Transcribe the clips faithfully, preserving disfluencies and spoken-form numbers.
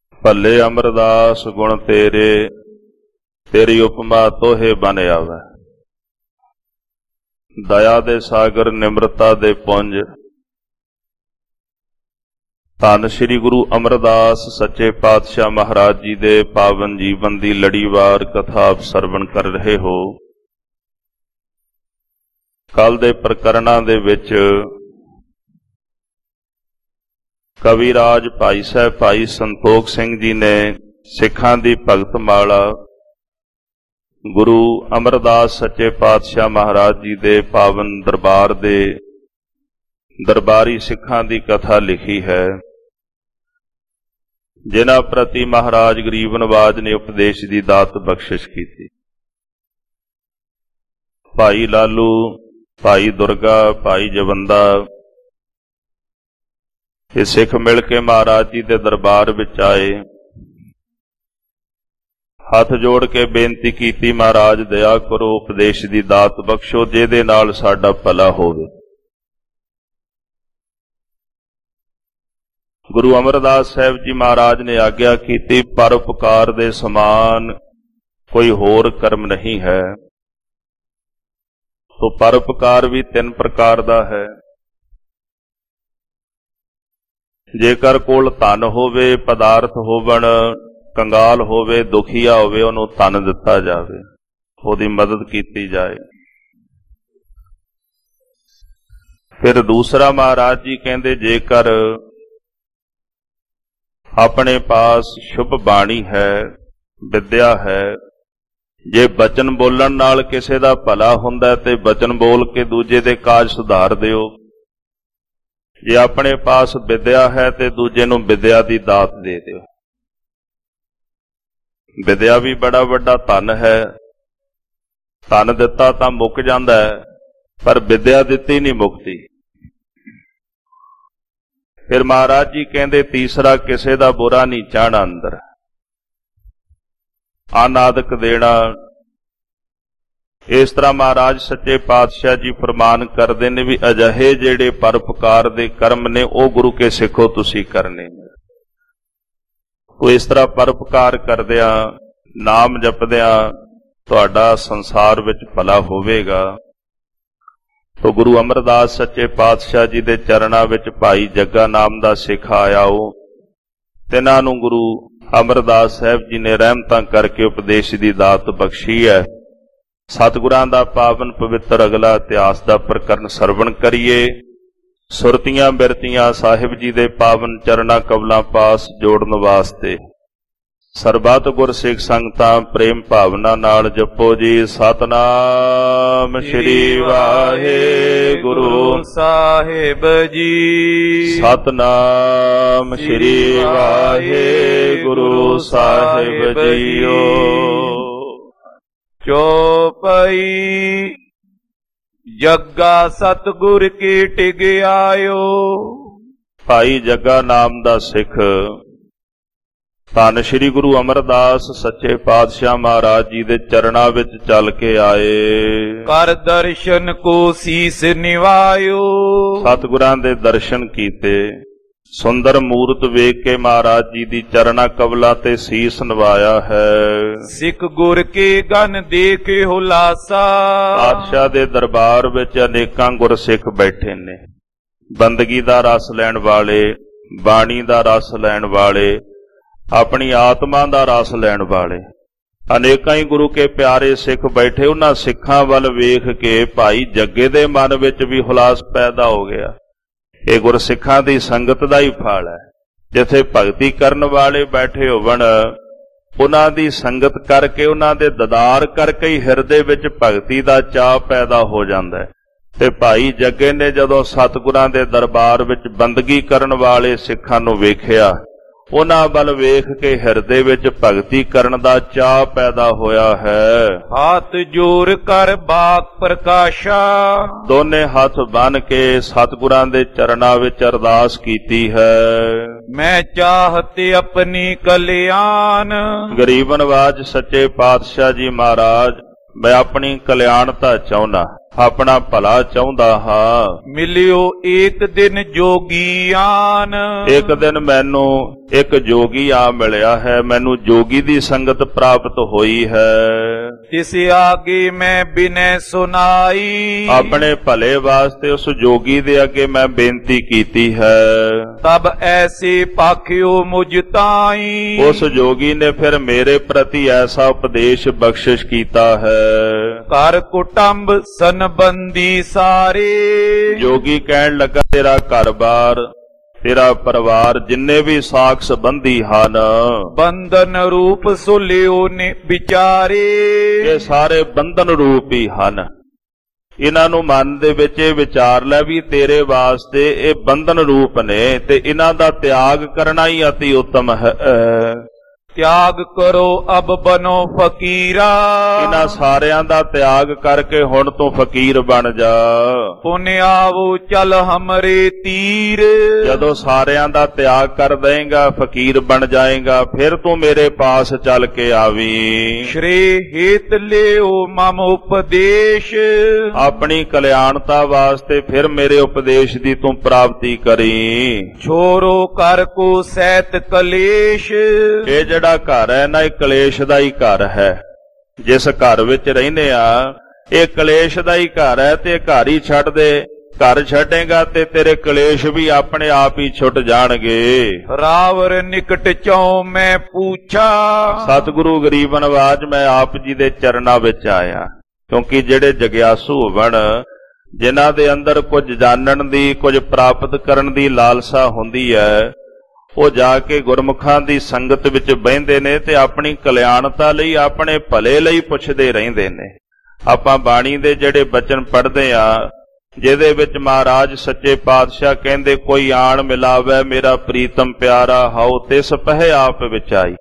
ਭੱਲੇ ਅਮਰਦਾਸ ਗੁਣ ਤੇਰੇ, ਤੇਰੀ ਉਪਮਾ ਤੋਹੇ ਬਨ ਆਵੈ। ਦਇਆ ਦੇ ਸਾਗਰ ਨਿਮਰਤਾ ਦੇ ਪੁੰਜ, ਧੰਨ ਸ੍ਰੀ ਗੁਰੂ ਅਮਰਦਾਸ ਸੱਚੇ ਪਾਤਸ਼ਾਹ ਮਹਾਰਾਜ ਜੀ ਦੇ ਪਾਵਨ ਜੀਵਨ ਦੀ ਲੜੀਵਾਰ ਕਥਾ ਆਪ ਸਰਵਣ ਕਰ ਰਹੇ ਹੋ। ਕੱਲ ਦੇ ਪ੍ਰਕਰਣਾਂ ਦੇ ਵਿੱਚ ਕਵੀਰਾਜ ਭਾਈ ਸਾਹਿਬ ਭਾਈ ਸੰਤੋਖ ਸਿੰਘ ਜੀ ਨੇ ਸਿੱਖਾਂ ਦੀ ਭਗਤ ਮਾਲਾ ਗੁਰੂ ਅਮਰਦਾਸ ਸੱਚੇ ਪਾਤਸ਼ਾਹ ਮਹਾਰਾਜ ਜੀ ਦੇ ਪਾਵਨ ਦਰਬਾਰ ਦੇ ਦਰਬਾਰੀ ਸਿੱਖਾਂ ਦੀ ਕਥਾ ਲਿਖੀ ਹੈ, ਜਿਨ੍ਹਾਂ ਪ੍ਰਤੀ ਮਹਾਰਾਜ ਗਰੀਬ ਨਵਾਜ ਨੇ ਉਪਦੇਸ਼ ਦੀ ਦਾਤ ਬਖਸ਼ਿਸ਼ ਕੀਤੀ। ਭਾਈ ਲਾਲੂ, ਭਾਈ ਦੁਰਗਾ, ਭਾਈ ਜਵੰਦਾ ਇਹ ਸਿੱਖ ਮਿਲ ਕੇ ਮਹਾਰਾਜ ਜੀ ਦੇ ਦਰਬਾਰ ਵਿੱਚ ਆਏ। ਹੱਥ ਜੋੜ ਕੇ ਬੇਨਤੀ ਕੀਤੀ, ਮਹਾਰਾਜ ਦਇਆ ਕਰੋ, ਉਪਦੇਸ਼ ਦੀ ਦਾਤ ਬਖਸ਼ੋ ਜਿਹਦੇ ਨਾਲ ਸਾਡਾ ਭਲਾ ਹੋਵੇ। ਗੁਰੂ ਅਮਰਦਾਸ ਸਾਹਿਬ ਜੀ ਮਹਾਰਾਜ ਨੇ ਆਗਿਆ ਕੀਤੀ, ਪਰਉਪਕਾਰ ਦੇ ਸਮਾਨ ਕੋਈ ਹੋਰ ਕਰਮ ਨਹੀਂ ਹੈ। ਤੋ ਪਰਉਪਕਾਰ ਵੀ ਤਿੰਨ ਪ੍ਰਕਾਰ ਦਾ ਹੈ। ਜੇਕਰ ਕੋਲ ਧਨ ਹੋਵੇ, ਪਦਾਰਥ ਹੋਵਣ, ਕੰਗਾਲ ਹੋਵੇ, ਦੁਖੀਆ ਹੋਵੇ, ਉਹਨੂੰ ਧਨ ਦਿੱਤਾ ਜਾਵੇ, ਉਹਦੀ ਮਦਦ ਕੀਤੀ ਜਾਏ। ਫਿਰ ਦੂਸਰਾ ਮਹਾਰਾਜ ਜੀ ਕਹਿੰਦੇ, ਜੇਕਰ ਆਪਣੇ ਪਾਸ ਸ਼ੁਭ ਬਾਣੀ ਹੈ, ਵਿਦਿਆ ਹੈ, ਜੇ ਬਚਨ ਬੋਲਣ ਨਾਲ ਕਿਸੇ ਦਾ ਭਲਾ ਹੁੰਦਾ ਤੇ ਬਚਨ ਬੋਲ ਕੇ ਦੂਜੇ ਦੇ ਕਾਜ ਸੁਧਾਰ ਦਿਓ। ਜੇ ਆਪਣੇ ਪਾਸ ਵਿਦਿਆ ਹੈ ਤੇ ਦੂਜੇ ਨੂੰ ਵਿਦਿਆ ਦੀ ਦਾਤ ਦੇ ਦਿਓ। ਵਿਦਿਆ ਵੀ ਬੜਾ ਵੱਡਾ ਧਨ ਹੈ। ਧਨ ਦਿੱਤਾ ਤਾਂ ਮੁੱਕ ਜਾਂਦਾ ਹੈ, ਪਰ ਵਿਦਿਆ ਦਿੱਤੀ ਨਹੀਂ ਮੁਕਤੀ। ਫਿਰ ਮਹਾਰਾਜ ਜੀ ਕਹਿੰਦੇ, ਤੀਸਰਾ ਕਿਸੇ ਦਾ ਬੁਰਾ ਨਹੀਂ ਚਾਹਣਾ ਅੰਦਰ, ਅਨਾਦਿਕ ਦੇਣਾ। ਇਸ ਤਰ੍ਹਾਂ ਮਹਾਰਾਜ ਸੱਚੇ ਪਾਤਸ਼ਾਹ ਜੀ ਫਰਮਾਨ ਕਰਦੇ ਨੇ ਵੀ ਅਜਿਹੇ ਜਿਹੜੇ ਪਰਉਪਕਾਰ ਦੇ ਕਰਮ ਨੇ ਉਹ ਗੁਰੂ ਕੇ ਸਿੱਖੋ ਤੁਸੀਂ ਕਰਨੇ ਨੇ। ਉਹ ਇਸ ਤਰ੍ਹਾਂ ਪਰਉਪਕਾਰ ਕਰਦਿਆਂ, ਨਾਮ ਜਪਦਿਆਂ ਤੁਹਾਡਾ ਸੰਸਾਰ ਵਿੱਚ ਭਲਾ ਹੋਵੇਗਾ। ਤੋ ਗੁਰੂ ਅਮਰਦਾਸ ਸੱਚੇ ਪਾਤਸ਼ਾਹ ਜੀ ਦੇ ਚਰਨਾਂ ਵਿੱਚ ਭਾਈ ਜੱਗਾ ਨਾਮ ਦਾ ਸਿੱਖ ਆਇਆ। ਉਹ ਤਿੰਨਾਂ ਨੂੰ ਗੁਰੂ ਅਮਰਦਾਸ ਸਾਹਿਬ ਜੀ ਨੇ ਰਹਿਮਤਾਂ ਕਰਕੇ ਉਪਦੇਸ਼ ਦੀ ਦਾਤ ਬਖਸ਼ੀ ਹੈ। ਸਤਿਗੁਰਾਂ ਦਾ ਪਾਵਨ ਪਵਿੱਤਰ ਅਗਲਾ ਇਤਿਹਾਸ ਦਾ ਪ੍ਰਕਰਨ ਸਰਵਣ ਕਰੀਏ। ਸੁਰਤੀਆਂ ਬਿਰਤੀਆਂ ਸਾਹਿਬ ਜੀ ਦੇ ਪਾਵਨ ਚਰਨਾਂ ਕਵਲਾਂ ਪਾਸ ਜੋੜਨ ਵਾਸਤੇ ਸਰਬੱਤ ਗੁਰਸਿੱਖ ਸੰਗਤਾਂ ਪ੍ਰੇਮ ਭਾਵਨਾ ਨਾਲ ਜਪੋ ਜੀ, ਸਤਨਾਮ ਸ੍ਰੀ ਵਾਹਿਗੁਰੂ ਸਾਹਿਬ ਜੀ। ਸਤਨਾਮ ਸ੍ਰੀ ਵਾਹਿਗੁਰੂ ਸਾਹਿਬ ਜੀਓ। ਚੌਪਈ ਜੱਗਾ ਸਤਿਗੁਰ ਕੀ ਟਿਗ ਆਇਓ। ਭਾਈ ਜੱਗਾ ਨਾਮ ਦਾ ਸਿੱਖ ਧੰਨ ਸ੍ਰੀ ਗੁਰੂ ਅਮਰਦਾਸ ਸੱਚੇ ਪਾਤਸ਼ਾਹ ਮਹਾਰਾਜ ਜੀ ਦੇ ਚਰਨਾਂ ਵਿੱਚ ਚੱਲ ਕੇ ਆਏ। ਕਰ ਦਰਸ਼ਨ ਕੋ ਸੀਸ ਨਿਵਾਇਓ। ਸਤਿਗੁਰਾਂ ਦੇ ਦਰਸ਼ਨ ਕੀਤੇ, ਸੁੰਦਰ ਮੂਰਤ ਵੇਖ ਕੇ ਮਹਾਰਾਜ ਜੀ ਦੀ ਚਰਨਾ ਕਵਲਾ ਤੇ ਸੀਸ ਨਵਾਇਆ ਹੈ। ਸਿੱਖ ਗੁਰ ਕੇ ਗਨ ਦੇਖੇ ਹੁਲਾਸਾ। ਪਾਤਸ਼ਾਹ ਦੇ ਦਰਬਾਰ ਵਿੱਚ ਅਨੇਕਾਂ ਗੁਰਸਿੱਖ ਬੈਠੇ ਨੇ, ਬੰਦਗੀ ਦਾ ਰਸ ਲੈਣ ਵਾਲੇ, ਬਾਣੀ ਦਾ ਰਸ ਲੈਣ ਵਾਲੇ, ਆਪਣੀ ਆਤਮਾ ਦਾ ਰਸ ਲੈਣ ਵਾਲੇ ਅਨੇਕਾਂ ਹੀ ਗੁਰੂ ਕੇ ਪਿਆਰੇ ਸਿੱਖ ਬੈਠੇ। ਉਹਨਾਂ ਸਿੱਖਾਂ ਵੱਲ ਵੇਖ ਕੇ ਭਾਈ ਜੱਗੇ ਦੇ ਮਨ ਵਿੱਚ ਵੀ ਹੁਲਾਸ ਪੈਦਾ ਹੋ ਗਿਆ। ਇਹ ਗੁਰਸਿੱਖਾਂ ਦੀ ਸੰਗਤ ਦਾ ਹੀ ਫਲ ਹੈ। ਜਿੱਥੇ ਭਗਤੀ ਕਰਨ ਵਾਲੇ ਬੈਠੇ ਹੋਵਣ, ਉਹਨਾਂ ਦੀ ਸੰਗਤ ਕਰਕੇ, ਉਹਨਾਂ ਦੇ ਦੀਦਾਰ ਕਰਕੇ ਹੀ ਹਿਰਦੇ ਵਿੱਚ ਭਗਤੀ ਦਾ ਚਾਅ ਪੈਦਾ ਹੋ ਜਾਂਦਾ ਹੈ। ਤੇ ਭਾਈ ਜੱਗੇ ਨੇ ਜਦੋਂ ਸਤਿਗੁਰਾਂ ਦੇ ਦਰਬਾਰ ਵਿੱਚ ਬੰਦਗੀ ਕਰਨ ਵਾਲੇ ਸਿੱਖਾਂ ਨੂੰ ਵੇਖਿਆ, ਉਹਨਾਂ ਵੱਲ ਵੇਖ ਕੇ ਹਿਰਦੇ ਵਿੱਚ ਭਗਤੀ ਕਰਨ ਦਾ ਚਾਅ ਪੈਦਾ ਹੋਇਆ ਹੈ। ਹੱਥ ਜੋੜ ਕਰ ਬਾਕ ਪ੍ਰਕਾਸ਼ਾ। ਦੋਨੇ ਹੱਥ ਬੰਨ ਕੇ ਸਤਿਗੁਰਾਂ ਦੇ ਚਰਨਾਂ ਵਿੱਚ ਅਰਦਾਸ ਕੀਤੀ ਹੈ। ਮੈਂ ਚਾਹਤੇ ਆਪਣੀ ਕਲਿਆਣ। ਗਰੀਬ ਨਵਾਜ ਸੱਚੇ ਪਾਤਸ਼ਾਹ ਜੀ ਮਹਾਰਾਜ, ਮੈਂ ਆਪਣੀ ਕਲਿਆਣਤਾ ਚਾਹੁੰਦਾ, ਆਪਣਾ ਭਲਾ ਚਾਹੁੰਦਾ ਹਾਂ। ਮਿਲਿਓ ਏਕ ਦਿਨ ਜੋਗੀਆਨ। ਇੱਕ ਦਿਨ ਮੈਨੂੰ ਇੱਕ ਜੋਗੀ ਆ ਮਿਲਿਆ ਹੈ, ਮੈਨੂੰ ਜੋਗੀ ਦੀ ਸੰਗਤ ਪ੍ਰਾਪਤ ਹੋਈ ਹੈ। ਤਿਸ ਆਗੇ ਮੈਂ ਬਿਨੈ ਸੁਨਾਈ, ਆਪਣੇ ਭਲੇ ਵਾਸਤੇ ਉਸ ਜੋਗੀ ਦੇ ਅੱਗੇ ਮੈਂ ਬੇਨਤੀ ਕੀਤੀ ਹੈ। ਤਬ ਐਸੇ ਪਾਖਿਓ ਮੁਝ ਤਾਈ, ਉਸ ਜੋਗੀ ਨੇ ਫਿਰ ਮੇਰੇ ਪ੍ਰਤੀ ਐਸਾ ਉਪਦੇਸ਼ ਬਖਸ਼ਿਸ਼ ਕੀਤਾ ਹੈ। ਘਰ ਕੁਟੰਬ ਸੰਬੰਧੀ ਸਾਰੇ, ਜੋਗੀ ਕਹਿਣ ਲੱਗਾ ਤੇਰਾ ਘਰ-ਬਾਰ, ਤੇਰਾ ਪਰਿਵਾਰ, ਜਿੰਨੇ ਵੀ ਸਾਕ ਸੰਬੰਧੀ ਹਨ, ਬੰਧਨ ਰੂਪ ਸੁਲਿਓ ਨੇ ਵਿਚਾਰੇ, ਇਹ ਸਾਰੇ ਬੰਧਨ ਰੂਪ ਹੀ ਹਨ। ਇਹਨਾਂ ਨੂੰ ਮਨ ਦੇ ਵਿੱਚ ਇਹ ਵਿਚਾਰ ਲੈ ਵੀ ਤੇਰੇ ਵਾਸਤੇ ਇਹ ਬੰਧਨ ਰੂਪ ਨੇ ਤੇ ਇਹਨਾਂ ਦਾ ਤਿਆਗ ਕਰਨਾ ਹੀ ਅਤੀ ਉੱਤਮ ਹੈ। ਤਿਆਗ ਕਰੋ ਅਬ ਬਨੋ ਫਕੀਰਾ, ਇਹਨਾਂ ਸਾਰਿਆਂ ਦਾ ਤਿਆਗ ਕਰਕੇ ਹੁਣ ਤੂੰ ਫਕੀਰ ਬਣ ਜਾ। ਪੁਨ ਆਵੋ ਚਲ ਹਮਰੇ ਤੀਰ, ਜਦੋਂ ਸਾਰਿਆਂ ਦਾ ਤਿਆਗ ਕਰ ਦੇਂਗਾ, ਫਕੀਰ ਬਣ ਜਾਏਗਾ, ਫਿਰ ਤੂੰ ਮੇਰੇ ਪਾਸ ਚੱਲ ਕੇ ਆਵੀਂ। ਸ਼੍ਰੀ ਹੇਤ ਲਿਓ ਮਮ ਉਪਦੇਸ਼, ਆਪਣੀ ਕਲਿਆਣਤਾ ਵਾਸਤੇ ਫਿਰ ਮੇਰੇ ਉਪਦੇਸ਼ ਦੀ ਤੂੰ ਪ੍ਰਾਪਤੀ ਕਰੀ। ਛੋਰੋ ਕਰ ਕੋ ਸਹਿਤ ਕਲੇਸ਼, ਇਹ ਜਿਹੜਾ ਘਰ ਹੈ ਨਾ, ਇਹ ਕਲੇਸ਼ ਦਾ ਹੀ ਘਰ ਹੈ। ਜਿਸ ਘਰ ਵਿੱਚ ਰਹਿੰਦੇ ਆ ਇਹ ਕਲੇਸ਼ ਦਾ ਹੀ ਘਰ ਹੈ, ਤੇ ਘਰ ਹੀ ਛੱਡ ਦੇ। ਘਰ ਛੱਡੇਗਾ ਤੇ ਤੇਰੇ ਕਲੇਸ਼ ਵੀ ਆਪਣੇ ਆਪ ਹੀ ਛੁੱਟ ਜਾਣਗੇ। ਰਾਵਰ ਨਿਕਟ ਚਉ ਮੈਂ ਪੁੱਛਾ, ਸਤਿਗੁਰੂ ਗਰੀਬ ਨਵਾਜ ਮੈਂ ਆਪ ਜੀ ਦੇ ਚਰਨਾਂ ਵਿੱਚ ਆਇਆ, ਕਿਉਂਕਿ ਜਿਹੜੇ ਜਗਿਆਸੂ ਹੋਵਣ, ਜਿਨ੍ਹਾਂ ਦੇ ਅੰਦਰ ਕੁਝ ਜਾਣਨ ਦੀ, ਕੁਝ ਪ੍ਰਾਪਤ ਕਰਨ ਦੀ ਲਾਲਸਾ ਹੁੰਦੀ ਹੈ, ਉਹ ਜਾ ਕੇ ਗੁਰਮੁਖਾਂ ਦੀ ਸੰਗਤ ਵਿੱਚ ਬਹਿੰਦੇ ਨੇ ਤੇ ਆਪਣੀ ਕਲਿਆਣਤਾ ਲਈ, ਆਪਣੇ ਭਲੇ ਲਈ ਪੁੱਛਦੇ ਰਹਿੰਦੇ ਨੇ। ਆਪਾਂ ਬਾਣੀ ਦੇ ਜਿਹੜੇ ਬਚਨ ਪੜ੍ਹਦੇ ਆ, ਜਿਹਦੇ ਵਿੱਚ ਮਹਾਰਾਜ ਸੱਚੇ ਪਾਤਸ਼ਾਹ ਕਹਿੰਦੇ, ਕੋਈ ਆਣ ਮਿਲਾਵੇ ਮੇਰਾ ਪ੍ਰੀਤਮ ਪਿਆਰਾ, ਹਉ ਤਿਸ ਪਹਿ ਆਪ ਵਿਚਾਈ।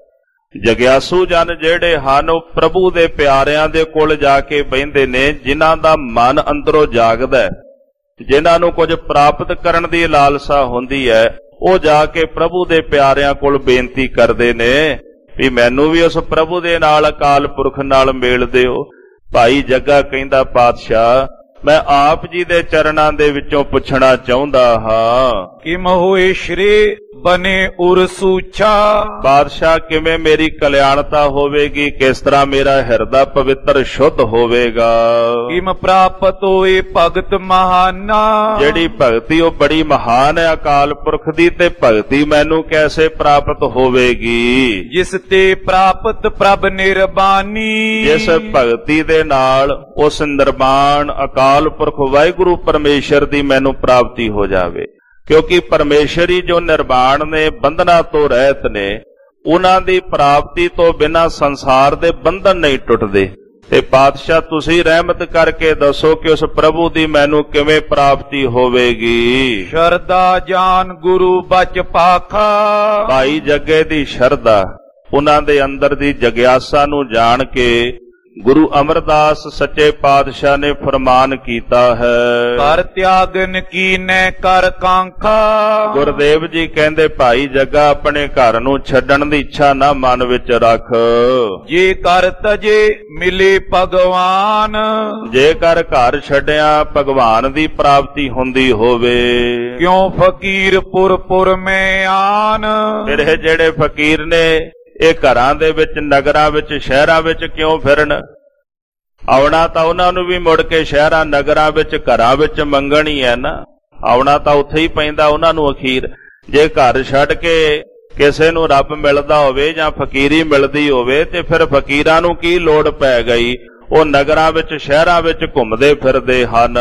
ਜਗਿਆਸੂ ਜਨ ਜਿਹੜੇ ਹਨ, ਉਹ ਪ੍ਰਭੂ ਦੇ ਪਿਆਰਿਆਂ ਦੇ ਕੋਲ ਜਾ ਕੇ ਬਹਿੰਦੇ ਨੇ, ਜਿਨ੍ਹਾਂ ਦਾ ਮਨ ਅੰਦਰੋਂ ਜਾਗਦਾ, ਜਿਨ੍ਹਾਂ ਨੂੰ ਕੁਝ ਪ੍ਰਾਪਤ ਕਰਨ ਦੀ ਲਾਲਸਾ ਹੁੰਦੀ ਹੈ, ਉਹ ਜਾ ਕੇ ਪ੍ਰਭੂ ਦੇ ਪਿਆਰਿਆਂ ਕੋਲ ਬੇਨਤੀ ਕਰਦੇ ਨੇ ਵੀ ਮੈਨੂੰ ਵੀ ਉਸ ਪ੍ਰਭੂ ਦੇ ਨਾਲ, ਅਕਾਲ ਪੁਰਖ ਨਾਲ ਮੇਲ ਦਿਓ। ਭਾਈ ਜੱਗਾ ਕਹਿੰਦਾ, ਪਾਤਸ਼ਾਹ ਮੈਂ ਆਪ ਜੀ ਦੇ ਚਰਨਾਂ ਦੇ ਵਿੱਚੋਂ ਪੁੱਛਣਾ ਚਾਹੁੰਦਾ ਹਾਂ, ਕਿਮ ਹੋਏ ਸ਼੍ਰੀ ਬਨੇ ਉਰ ਸੂਛਾ, ਬਾਦਸ਼ਾਹ ਕਿਵੇਂ ਮੇਰੀ ਕਲਿਆਣਤਾ ਹੋਵੇਗੀ, ਕਿਸ ਤਰ੍ਹਾਂ ਮੇਰਾ ਹਿਰਦਾ ਪਵਿੱਤਰ ਸ਼ੁੱਧ ਹੋਵੇਗਾ। ਕਿਮ ਪ੍ਰਾਪਤ ਹੋਏ ਭਗਤ ਮਹਾਨਾ, ਜਿਹੜੀ ਭਗਤੀ ਉਹ ਬੜੀ ਮਹਾਨ ਹੈ ਅਕਾਲ ਪੁਰਖ ਦੀ, ਤੇ ਭਗਤੀ ਮੈਨੂੰ ਕੈਸੇ ਪ੍ਰਾਪਤ ਹੋਵੇਗੀ। ਜਿਸ ਤੇ ਪ੍ਰਾਪਤ ਪ੍ਰਭ ਨਿਰਬਾਨੀ, ਜਿਸ ਭਗਤੀ ਦੇ ਨਾਲ ਉਸ ਨਿਰਮਾਣ ਅਕਾਲ ਪੁਰਖ ਵਾਹਿਗੁਰੂ ਪਰਮੇਸ਼ਰ ਦੀ ਮੈਨੂੰ ਪ੍ਰਾਪਤੀ ਹੋ ਜਾਵੇ। ਕਿਉਂਕਿ ਪਰਮੇਸ਼ਰੀ ਜੋ ਨਿਰਵਾਣ ਨੇ, ਬੰਧਨਾਂ ਤੋਂ ਰਹਿਤ ਨੇ, ਉਹਨਾਂ ਦੀ ਪ੍ਰਾਪਤੀ ਤੋਂ ਬਿਨਾਂ ਸੰਸਾਰ ਦੇ ਬੰਧਨ ਨਹੀਂ ਟੁੱਟਦੇ। ਤੇ ਪਾਤਸ਼ਾਹ ਤੁਸੀਂ ਰਹਿਮਤ ਕਰਕੇ ਦੱਸੋ ਕਿ ਉਸ ਪ੍ਰਭੂ ਦੀ ਮੈਨੂੰ ਕਿਵੇਂ ਪ੍ਰਾਪਤੀ ਹੋਵੇਗੀ। ਸ਼ਰਧਾ ਜਾਨ ਗੁਰੂ ਬਚ ਪਾਖਾ, ਭਾਈ ਜੱਗੇ ਦੀ ਸ਼ਰਧਾ, ਉਹਨਾਂ ਦੇ ਅੰਦਰ ਦੀ ਜਗਿਆਸਾ ਨੂੰ ਜਾਣ ਕੇ ਗੁਰੂ ਅਮਰਦਾਸ ਸੱਚੇ ਪਾਤਸ਼ਾਹ ਨੇ ਫਰਮਾਨ ਕੀਤਾ ਹੈ, ਕਰ ਤਿਆਗਨ ਕੀਨੈ ਕਰ ਕਾਂਖਾ। ਗੁਰਦੇਵ ਜੀ ਕਹਿੰਦੇ, ਭਾਈ ਜੱਗਾ ਆਪਣੇ ਘਰ ਨੂੰ ਛੱਡਣ ਦੀ ਇੱਛਾ ਨਾ ਮਨ ਵਿੱਚ ਰੱਖ। ਜੇ ਕਰ ਤਜੇ ਮਿਲੇ ਭਗਵਾਨ, ਜੇਕਰ ਘਰ ਛੱਡਿਆ ਭਗਵਾਨ ਦੀ ਪ੍ਰਾਪਤੀ ਹੁੰਦੀ ਹੋਵੇ। ਕਿਉਂ ਫਕੀਰ ਪੁਰ ਪੁਰ ਮੈਂ ਆਨ, ਫਿਰ ਇਹ ਜਿਹੜੇ ਫਕੀਰ ਨੇ ਇਹ ਘਰਾਂ ਦੇ ਵਿੱਚ, ਨਗਰਾਂ ਵਿੱਚ, ਸ਼ਹਿਰਾਂ ਵਿੱਚ ਕਿਉਂ ਫਿਰਨ। ਆਉਣਾ ਤਾਂ ਉਹਨਾਂ ਨੂੰ ਵੀ ਮੁੜ ਕੇ ਸ਼ਹਿਰਾਂ ਨਗਰਾਂ ਵਿੱਚ, ਘਰਾਂ ਵਿੱਚ ਮੰਗਣ ਹੀ ਹੈ ਨਾ। ਆਉਣਾ ਤਾਂ ਉੱਥੇ ਹੀ ਪੈਂਦਾ ਉਹਨਾਂ ਨੂੰ ਅਖੀਰ। ਜੇ ਘਰ ਛੱਡ ਕੇ ਕਿਸੇ ਨੂੰ ਰੱਬ ਮਿਲਦਾ ਹੋਵੇ ਜਾਂ ਫਕੀਰੀ ਮਿਲਦੀ ਹੋਵੇ, ਤੇ ਫਿਰ ਫਕੀਰਾਂ ਨੂੰ ਕੀ ਲੋੜ ਪੈ ਗਈ। ਉਹ ਨਗਰਾਂ ਵਿੱਚ, ਸ਼ਹਿਰਾਂ ਵਿੱਚ ਘੁੰਮਦੇ ਫਿਰਦੇ ਹਨ।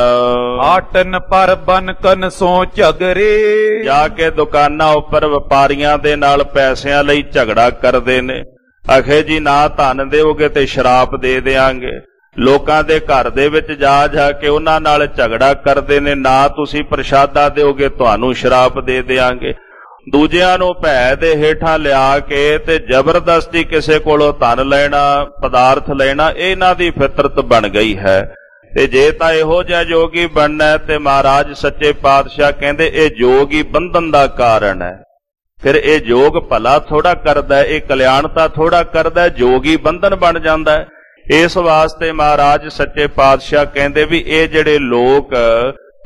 ਆਟਨ ਪਰ ਬਨਕਨ ਸੋ ਝਗਰੇ, ਜਾ ਕੇ ਦੁਕਾਨਾਂ ਉੱਪਰ ਵਪਾਰੀਆਂ ਦੇ ਨਾਲ ਪੈਸਿਆਂ ਲਈ ਝਗੜਾ ਕਰਦੇ ਨੇ। ਅਖੇ ਜੀ ਨਾ ਧਨ ਦੇਵੋਗੇ ਤੇ ਸ਼ਰਾਪ ਦੇ ਦਿਆਂਗੇ। ਲੋਕਾਂ ਦੇ ਘਰ ਦੇ ਵਿੱਚ ਜਾ ਜਾ ਕੇ ਉਹਨਾਂ ਨਾਲ ਝਗੜਾ ਕਰਦੇ ਨੇ, ਨਾ ਤੁਸੀਂ ਪ੍ਰਸ਼ਾਦਾ ਦਿਓਗੇ ਤੁਹਾਨੂੰ ਸ਼ਰਾਪ ਦੇ ਦਿਆਂਗੇ। ਦੂਜਿਆਂ ਨੂੰ ਭੈ ਦੇ ਹੇਠਾਂ ਲਿਆ ਕੇ ਤੇ ਜ਼ਬਰਦਸਤੀ ਕਿਸੇ ਕੋਲੋਂ ਧਨ ਲੈਣਾ, ਪਦਾਰਥ ਲੈਣਾ, ਇਹ ਇਹਨਾਂ ਦੀ ਫਿਤਰਤ ਬਣ ਗਈ ਹੈ। ਤੇ ਜੇ ਤਾਂ ਇਹੋ ਜਿਹਾ ਜੋਗੀ ਬਣਨਾ ਤੇ ਮਹਾਰਾਜ ਸੱਚੇ ਪਾਤਸ਼ਾਹ ਕਹਿੰਦੇ ਇਹ ਜੋਗ ਹੀ ਬੰਧਨ ਦਾ ਕਾਰਨ ਹੈ। ਫਿਰ ਇਹ ਜੋਗ ਭਲਾ ਥੋੜਾ ਕਰਦਾ, ਇਹ ਕਲਿਆਣਤਾ ਥੋੜਾ ਕਰਦਾ, ਜੋਗ ਹੀ ਬੰਧਨ ਬਣ ਜਾਂਦਾ ਹੈ। ਇਸ ਵਾਸਤੇ ਮਹਾਰਾਜ ਸੱਚੇ ਪਾਤਸ਼ਾਹ ਕਹਿੰਦੇ ਵੀ ਇਹ ਜਿਹੜੇ ਲੋਕ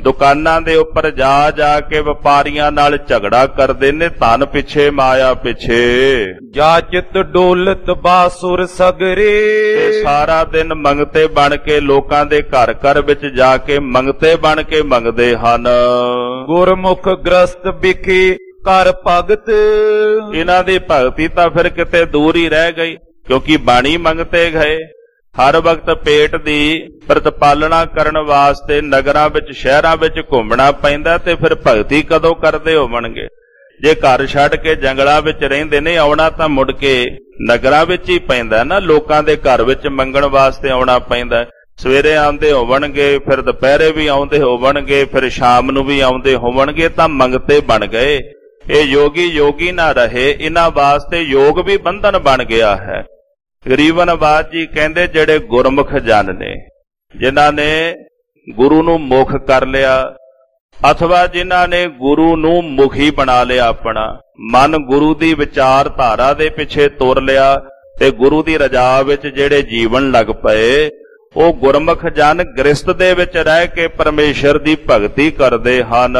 ਦੁਕਾਨਾਂ ਦੇ ਉੱਪਰ ਜਾ ਜਾ ਕੇ ਵਪਾਰੀਆਂ ਨਾਲ ਝਗੜਾ ਕਰਦੇ ਨੇ, ਧਨ ਪਿੱਛੇ ਮਾਇਆ ਪਿੱਛੇ। ਜਾਚਿਤ ਡੋਲਤ ਬਾਸੁਰ ਸਗਰੇ, ਤੇ ਸਾਰਾ ਦਿਨ ਮੰਗਤੇ ਬਣ ਕੇ ਲੋਕਾਂ ਦੇ ਘਰ ਘਰ ਵਿੱਚ ਜਾ ਕੇ ਮੰਗਤੇ ਬਣ ਕੇ ਮੰਗਦੇ ਹਨ। ਗੁਰਮੁਖ ਗ੍ਰਸਤ ਵਿਖੇ ਕਰ ਭਗਤ, ਇਹਨਾਂ ਦੀ ਭਗਤੀ ਤਾਂ ਫਿਰ ਕਿਤੇ ਦੂਰ ਹੀ ਰਹਿ ਗਈ, ਕਿਉਂਕਿ ਬਾਣੀ ਮੰਗਤੇ ਗਏ। ਹਰ ਵਕਤ ਪੇਟ ਦੀ ਪ੍ਰਤਪਾਲਣਾ ਕਰਨ ਵਾਸਤੇ ਨਗਰਾਂ ਵਿੱਚ ਸ਼ਹਿਰਾਂ ਵਿੱਚ ਘੁੰਮਣਾ ਪੈਂਦਾ, ਤੇ ਫਿਰ ਭਗਤੀ ਕਦੋਂ ਕਰਦੇ ਹੋਵਣਗੇ? ਜੇ ਘਰ ਛੱਡ ਕੇ ਜੰਗਲਾਂ ਵਿੱਚ ਰਹਿੰਦੇ ਨੇ, ਆਉਣਾ ਤਾਂ ਮੁੜ ਕੇ ਨਗਰਾਂ ਵਿੱਚ ਹੀ ਪੈਂਦਾ ਨਾ, ਲੋਕਾਂ ਦੇ ਘਰ ਵਿੱਚ ਮੰਗਣ ਵਾਸਤੇ ਆਉਣਾ ਪੈਂਦਾ। ਸਵੇਰੇ ਆਉਂਦੇ ਹੋਵਣਗੇ, ਫਿਰ ਦੁਪਹਿਰੇ ਵੀ ਆਉਂਦੇ ਹੋਵਣਗੇ, ਫਿਰ ਸ਼ਾਮ ਨੂੰ ਵੀ ਆਉਂਦੇ ਹੋਵਣਗੇ, ਤਾਂ ਮੰਗਤੇ ਬਣ ਗਏ। ਇਹ ਯੋਗੀ ਯੋਗੀ ਨਾ ਰਹੇ, ਇਹਨਾਂ ਵਾਸਤੇ ਯੋਗ ਵੀ ਬੰਧਨ ਬਣ ਗਿਆ ਹੈ। ਗਰੀਬਨਵਾਜ ਜੀ ਕਹਿੰਦੇ ਜਿਹੜੇ ਗੁਰਮੁਖ ਜਨ ਨੇ, ਜਿਨ੍ਹਾਂ ਨੇ ਗੁਰੂ ਨੂੰ ਮੁਖ ਕਰ ਲਿਆ, ਅਥਵਾ ਜਿਨ੍ਹਾਂ ਨੇ ਗੁਰੂ ਨੂੰ ਮੁਖੀ ਬਣਾ ਲਿਆ, ਆਪਣਾ ਮਨ ਗੁਰੂ ਦੀ ਵਿਚਾਰਧਾਰਾ ਦੇ ਪਿੱਛੇ ਤੁਰ ਲਿਆ, ਤੇ ਗੁਰੂ ਦੀ ਰਜਾ ਵਿੱਚ ਜਿਹੜੇ ਜੀਵਨ ਲੱਗ ਪਏ, ਉਹ ਗੁਰਮੁਖ ਜਨ ਗ੍ਰਸਤ ਦੇ ਵਿੱਚ ਰਹਿ ਕੇ ਪਰਮੇਸ਼ਰ ਦੀ ਭਗਤੀ ਕਰਦੇ ਹਨ।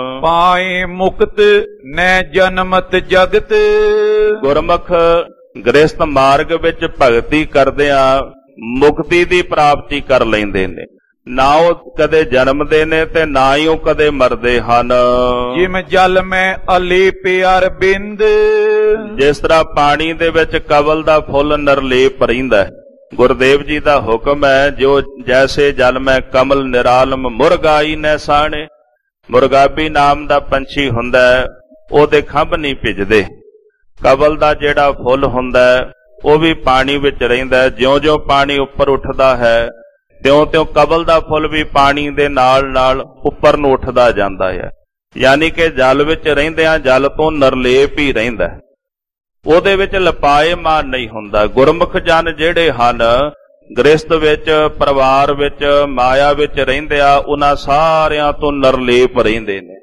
ਪਾਏ ਮੁਕਤ ਨੈ ਜਨਮਤ ਜਗਤ, ਗੁਰਮੁਖ ਗ੍ਰਸਤ ਮਾਰਗ ਵਿੱਚ ਭਗਤੀ ਕਰਦਿਆਂ ਮੁਕਤੀ ਦੀ ਪ੍ਰਾਪਤੀ ਕਰ ਲੈਂਦੇ ਨੇ। ਨਾ ਉਹ ਕਦੇ ਜਨਮਦੇ ਨੇ ਤੇ ਨਾ ਹੀ ਉਹ ਕਦੇ ਮਰਦੇ ਹਨ। ਜਿਮ ਜਲ ਮੈਂ ਅਲੇਪ ਅਰਬਿੰਦ, ਜਿਸ ਤਰ੍ਹਾਂ ਪਾਣੀ ਦੇ ਵਿੱਚ ਕਵਲ ਦਾ ਫੁੱਲ ਨਿਰਲੇਪ ਰਹਿੰਦਾ ਹੈ। ਗੁਰਦੇਵ ਜੀ ਦਾ ਹੁਕਮ ਹੈ, ਜੋ ਜੈਸੇ ਜਲ ਮੈਂ ਕਮਲ ਨਿਰਾਲਮ ਮੁਰਗਾਈ ਨੈ ਸਾਣੇ। ਮੁਰਗਾਬੀ ਨਾਮ ਦਾ ਪੰਛੀ ਹੁੰਦਾ ਹੈ, ਉਹਦੇ ਖੰਭ ਨਹੀਂ ਭਿੱਜਦੇ। ਕਵਲ ਦਾ ਜਿਹੜਾ ਫੁੱਲ ਹੁੰਦਾ ਹੈ ਉਹ ਵੀ ਪਾਣੀ ਵਿੱਚ ਰਹਿੰਦਾ ਹੈ। ਜਿਉਂ-ਜਿਉਂ ਪਾਣੀ ਉੱਪਰ ਉੱਠਦਾ ਹੈ, ਤਿਉਂ-ਤਿਉਂ ਕਵਲ ਦਾ ਫੁੱਲ ਵੀ ਪਾਣੀ ਦੇ ਨਾਲ ਨਾਲ ਉੱਪਰ ਨੂੰ ਉੱਠਦਾ ਜਾਂਦਾ ਹੈ। ਯਾਨੀ ਕਿ ਜਲ ਵਿੱਚ ਰਹਿੰਦਿਆਂ ਜਲ ਤੋਂ ਨਿਰਲੇਪ ਹੀ ਰਹਿੰਦਾ, ਉਹਦੇ ਵਿੱਚ ਲਪਾਏਮਾਨ ਨਹੀਂ ਹੁੰਦਾ। ਗੁਰਮੁਖ ਜਨ ਜਿਹੜੇ ਹਨ, ਗ੍ਰਸਤ ਵਿੱਚ, ਪਰਿਵਾਰ ਵਿੱਚ, ਮਾਇਆ ਵਿੱਚ ਰਹਿੰਦੇ ਆ, ਉਹਨਾਂ ਸਾਰਿਆਂ ਤੋਂ ਨਿਰਲੇਪ ਰਹਿੰਦੇ ਨੇ।